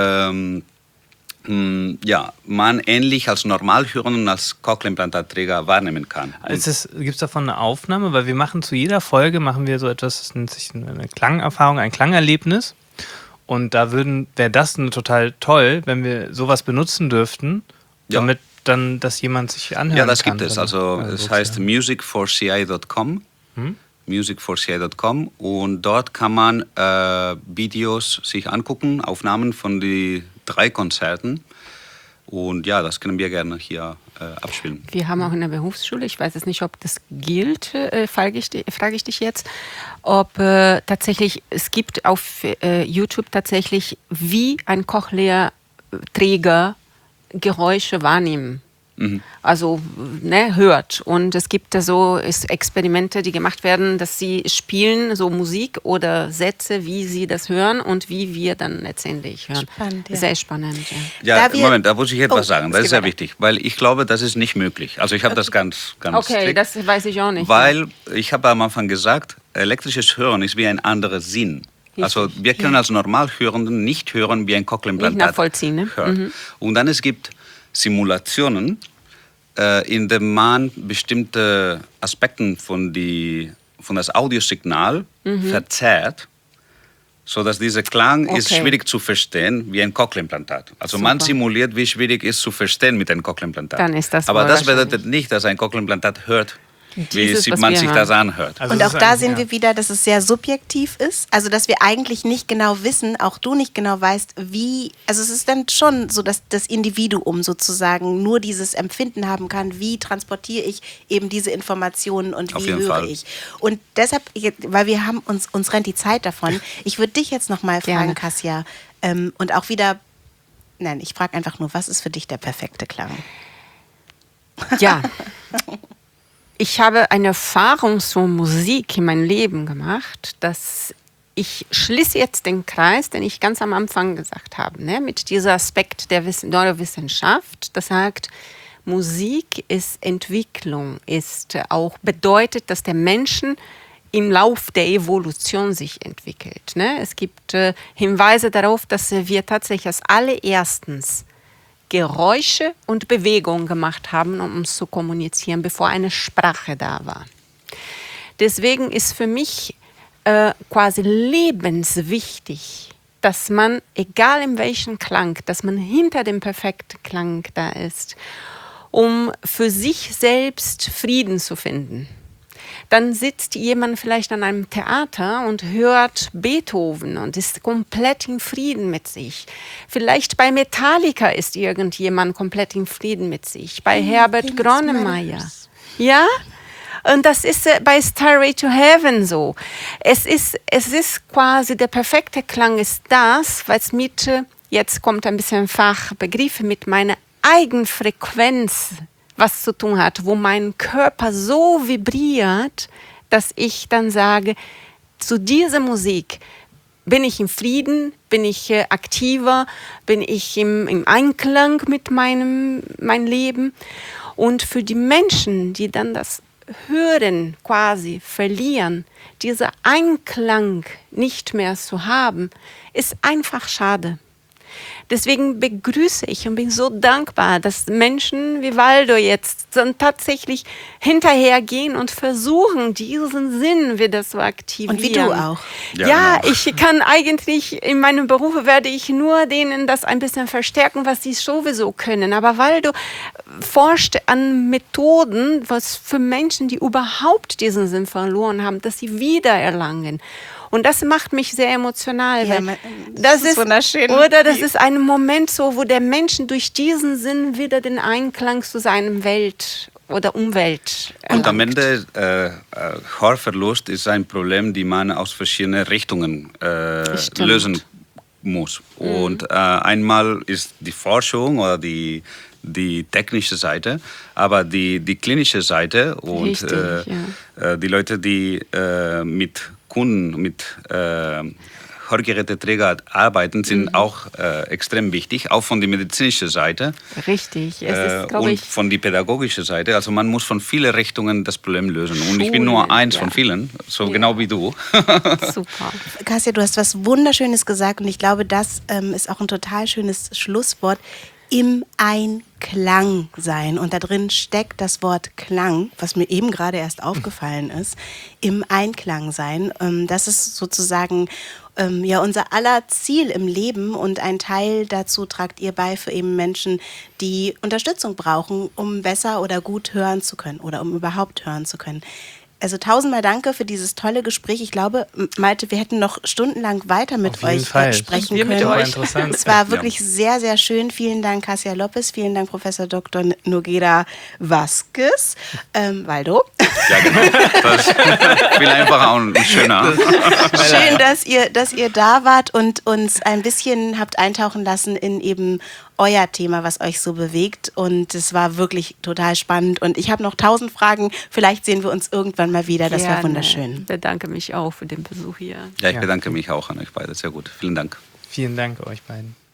man ähnlich als Normalhörenden und als Cochlea-Implantatträger wahrnehmen kann. Gibt es davon eine Aufnahme? Weil wir machen zu jeder Folge so etwas, das nennt sich eine Klangerfahrung, ein Klangerlebnis. Und da wäre das total toll, wenn wir sowas benutzen dürften, damit dann das jemand sich anhören kann. Ja, das gibt es. Also es heißt musicforci.com. musicforci.com und dort kann man Videos sich angucken, Aufnahmen von die 3 Konzerten und ja, das können wir gerne hier abspielen. Wir haben auch in der Berufsschule, ich weiß jetzt nicht, ob das gilt, frage ich dich jetzt, ob tatsächlich, es gibt auf YouTube tatsächlich, wie ein Cochlea-Träger Geräusche wahrnehmen. Also hört. Und es gibt da so Experimente, die gemacht werden, dass sie spielen, so Musik oder Sätze, wie sie das hören und wie wir dann letztendlich hören. Spannend, ja. Sehr spannend. Ja, Moment, da muss ich etwas sagen. Das ist sehr wichtig, weil ich glaube, das ist nicht möglich. Also ich habe das ganz okay, strikt, das weiß ich auch nicht. Weil ich habe am Anfang gesagt, elektrisches Hören ist wie ein anderer Sinn. Also wir können als Normalhörenden nicht hören, wie ein Cochlea-Implantat hört. Und dann es gibt Simulationen, in denen man bestimmte Aspekte von das Audiosignal verzerrt, sodass dieser Klang ist schwierig zu verstehen wie ein Cochlea-Implantat. Also man simuliert, wie schwierig es ist zu verstehen mit einem Cochlea-Implantat. Dann ist das aber das bedeutet nicht, dass ein Cochlea-Implantat hört, wie man sich das anhört. Also und auch da sehen wir wieder, dass es sehr subjektiv ist. Also dass wir eigentlich nicht genau wissen, auch du nicht genau weißt, wie, also es ist dann schon so, dass das Individuum sozusagen nur dieses Empfinden haben kann, wie transportiere ich eben diese Informationen und wie höre ich. Und deshalb, weil wir haben uns rennt die Zeit davon, ich würde dich jetzt nochmal fragen, Kassia, und auch wieder, nein, ich frage einfach nur, was ist für dich der perfekte Klang? Ja. Ich habe eine Erfahrung zur Musik in meinem Leben gemacht, dass ich schließe jetzt den Kreis, den ich ganz am Anfang gesagt habe, mit diesem Aspekt der Neurowissenschaft, das sagt, Musik ist Entwicklung, ist auch bedeutet, dass der Mensch im Lauf der Evolution sich entwickelt. Es gibt Hinweise darauf, dass wir tatsächlich als allererstens Geräusche und Bewegungen gemacht haben, um uns zu kommunizieren, bevor eine Sprache da war. Deswegen ist für mich quasi lebenswichtig, dass man, egal in welchem Klang, dass man hinter dem perfekten Klang da ist, um für sich selbst Frieden zu finden. Dann sitzt jemand vielleicht an einem Theater und hört Beethoven und ist komplett in Frieden mit sich. Vielleicht bei Metallica ist irgendjemand komplett in Frieden mit sich. Bei Herbert Grönemeyer. Ja? Und das ist bei Stairway to Heaven so. Es ist quasi, der perfekte Klang ist das, weil es jetzt kommt ein bisschen Fachbegriff, mit meiner Eigenfrequenz was zu tun hat, wo mein Körper so vibriert, dass ich dann sage, zu dieser Musik bin ich im Frieden, bin ich aktiver, bin ich im Einklang mit meinem Leben. Und für die Menschen, die dann das Hören quasi verlieren, dieser Einklang nicht mehr zu haben, ist einfach schade. Deswegen begrüße ich und bin so dankbar, dass Menschen wie Waldo jetzt dann tatsächlich hinterhergehen und versuchen, diesen Sinn wieder zu aktivieren. Und wie du auch. Ja, genau. ich kann eigentlich, in meinem Beruf werde ich nur denen das ein bisschen verstärken, was sie sowieso können. Aber Waldo forscht an Methoden, was für Menschen, die überhaupt diesen Sinn verloren haben, dass sie wiedererlangen. Und das macht mich sehr emotional. Ja, weil das ist wunderschön. Oder das ist ein Moment so, wo der Mensch durch diesen Sinn wieder den Einklang zu seinem Welt oder Umwelt erlangt. Und am Ende, Hörverlust ist ein Problem, die man aus verschiedenen Richtungen lösen muss. Und einmal ist die Forschung oder die technische Seite, aber die klinische Seite und Richtig, die Leute, die mit Kunden, mit Hörgeräteträger arbeiten, sind auch extrem wichtig, auch von der medizinischen Seite. Richtig, es ist, glaube und ich, von der pädagogischen Seite. Also man muss von vielen Richtungen das Problem lösen. Und ich bin nur eins von vielen, so genau wie du. super. Kasia, du hast was Wunderschönes gesagt und ich glaube, das ist auch ein total schönes Schlusswort. Im Einklang sein. Und da drin steckt das Wort Klang, was mir eben gerade erst aufgefallen ist. Im Einklang sein. Das ist sozusagen ja unser aller Ziel im Leben und ein Teil dazu tragt ihr bei für eben Menschen, die Unterstützung brauchen, um besser oder gut hören zu können oder um überhaupt hören zu können. Also tausendmal danke für dieses tolle Gespräch. Ich glaube, Malte, wir hätten noch stundenlang weiter mit euch sprechen können. Mit euch. Interessant. Es war wirklich sehr, sehr schön. Vielen Dank, Kasia Lopez. Vielen Dank, Professor Dr. Nogueira Vázquez. Waldo. Ja, genau. Das ist viel einfacher und schöner. Schön, dass ihr da wart und uns ein bisschen habt eintauchen lassen in eben euer Thema, was euch so bewegt. Und es war wirklich total spannend. Und ich habe noch 1000 Fragen. Vielleicht sehen wir uns irgendwann mal wieder. Das war wunderschön. Ich bedanke mich auch für den Besuch hier. Ja, ich bedanke mich auch an euch beide. Sehr gut. Vielen Dank. Vielen Dank euch beiden.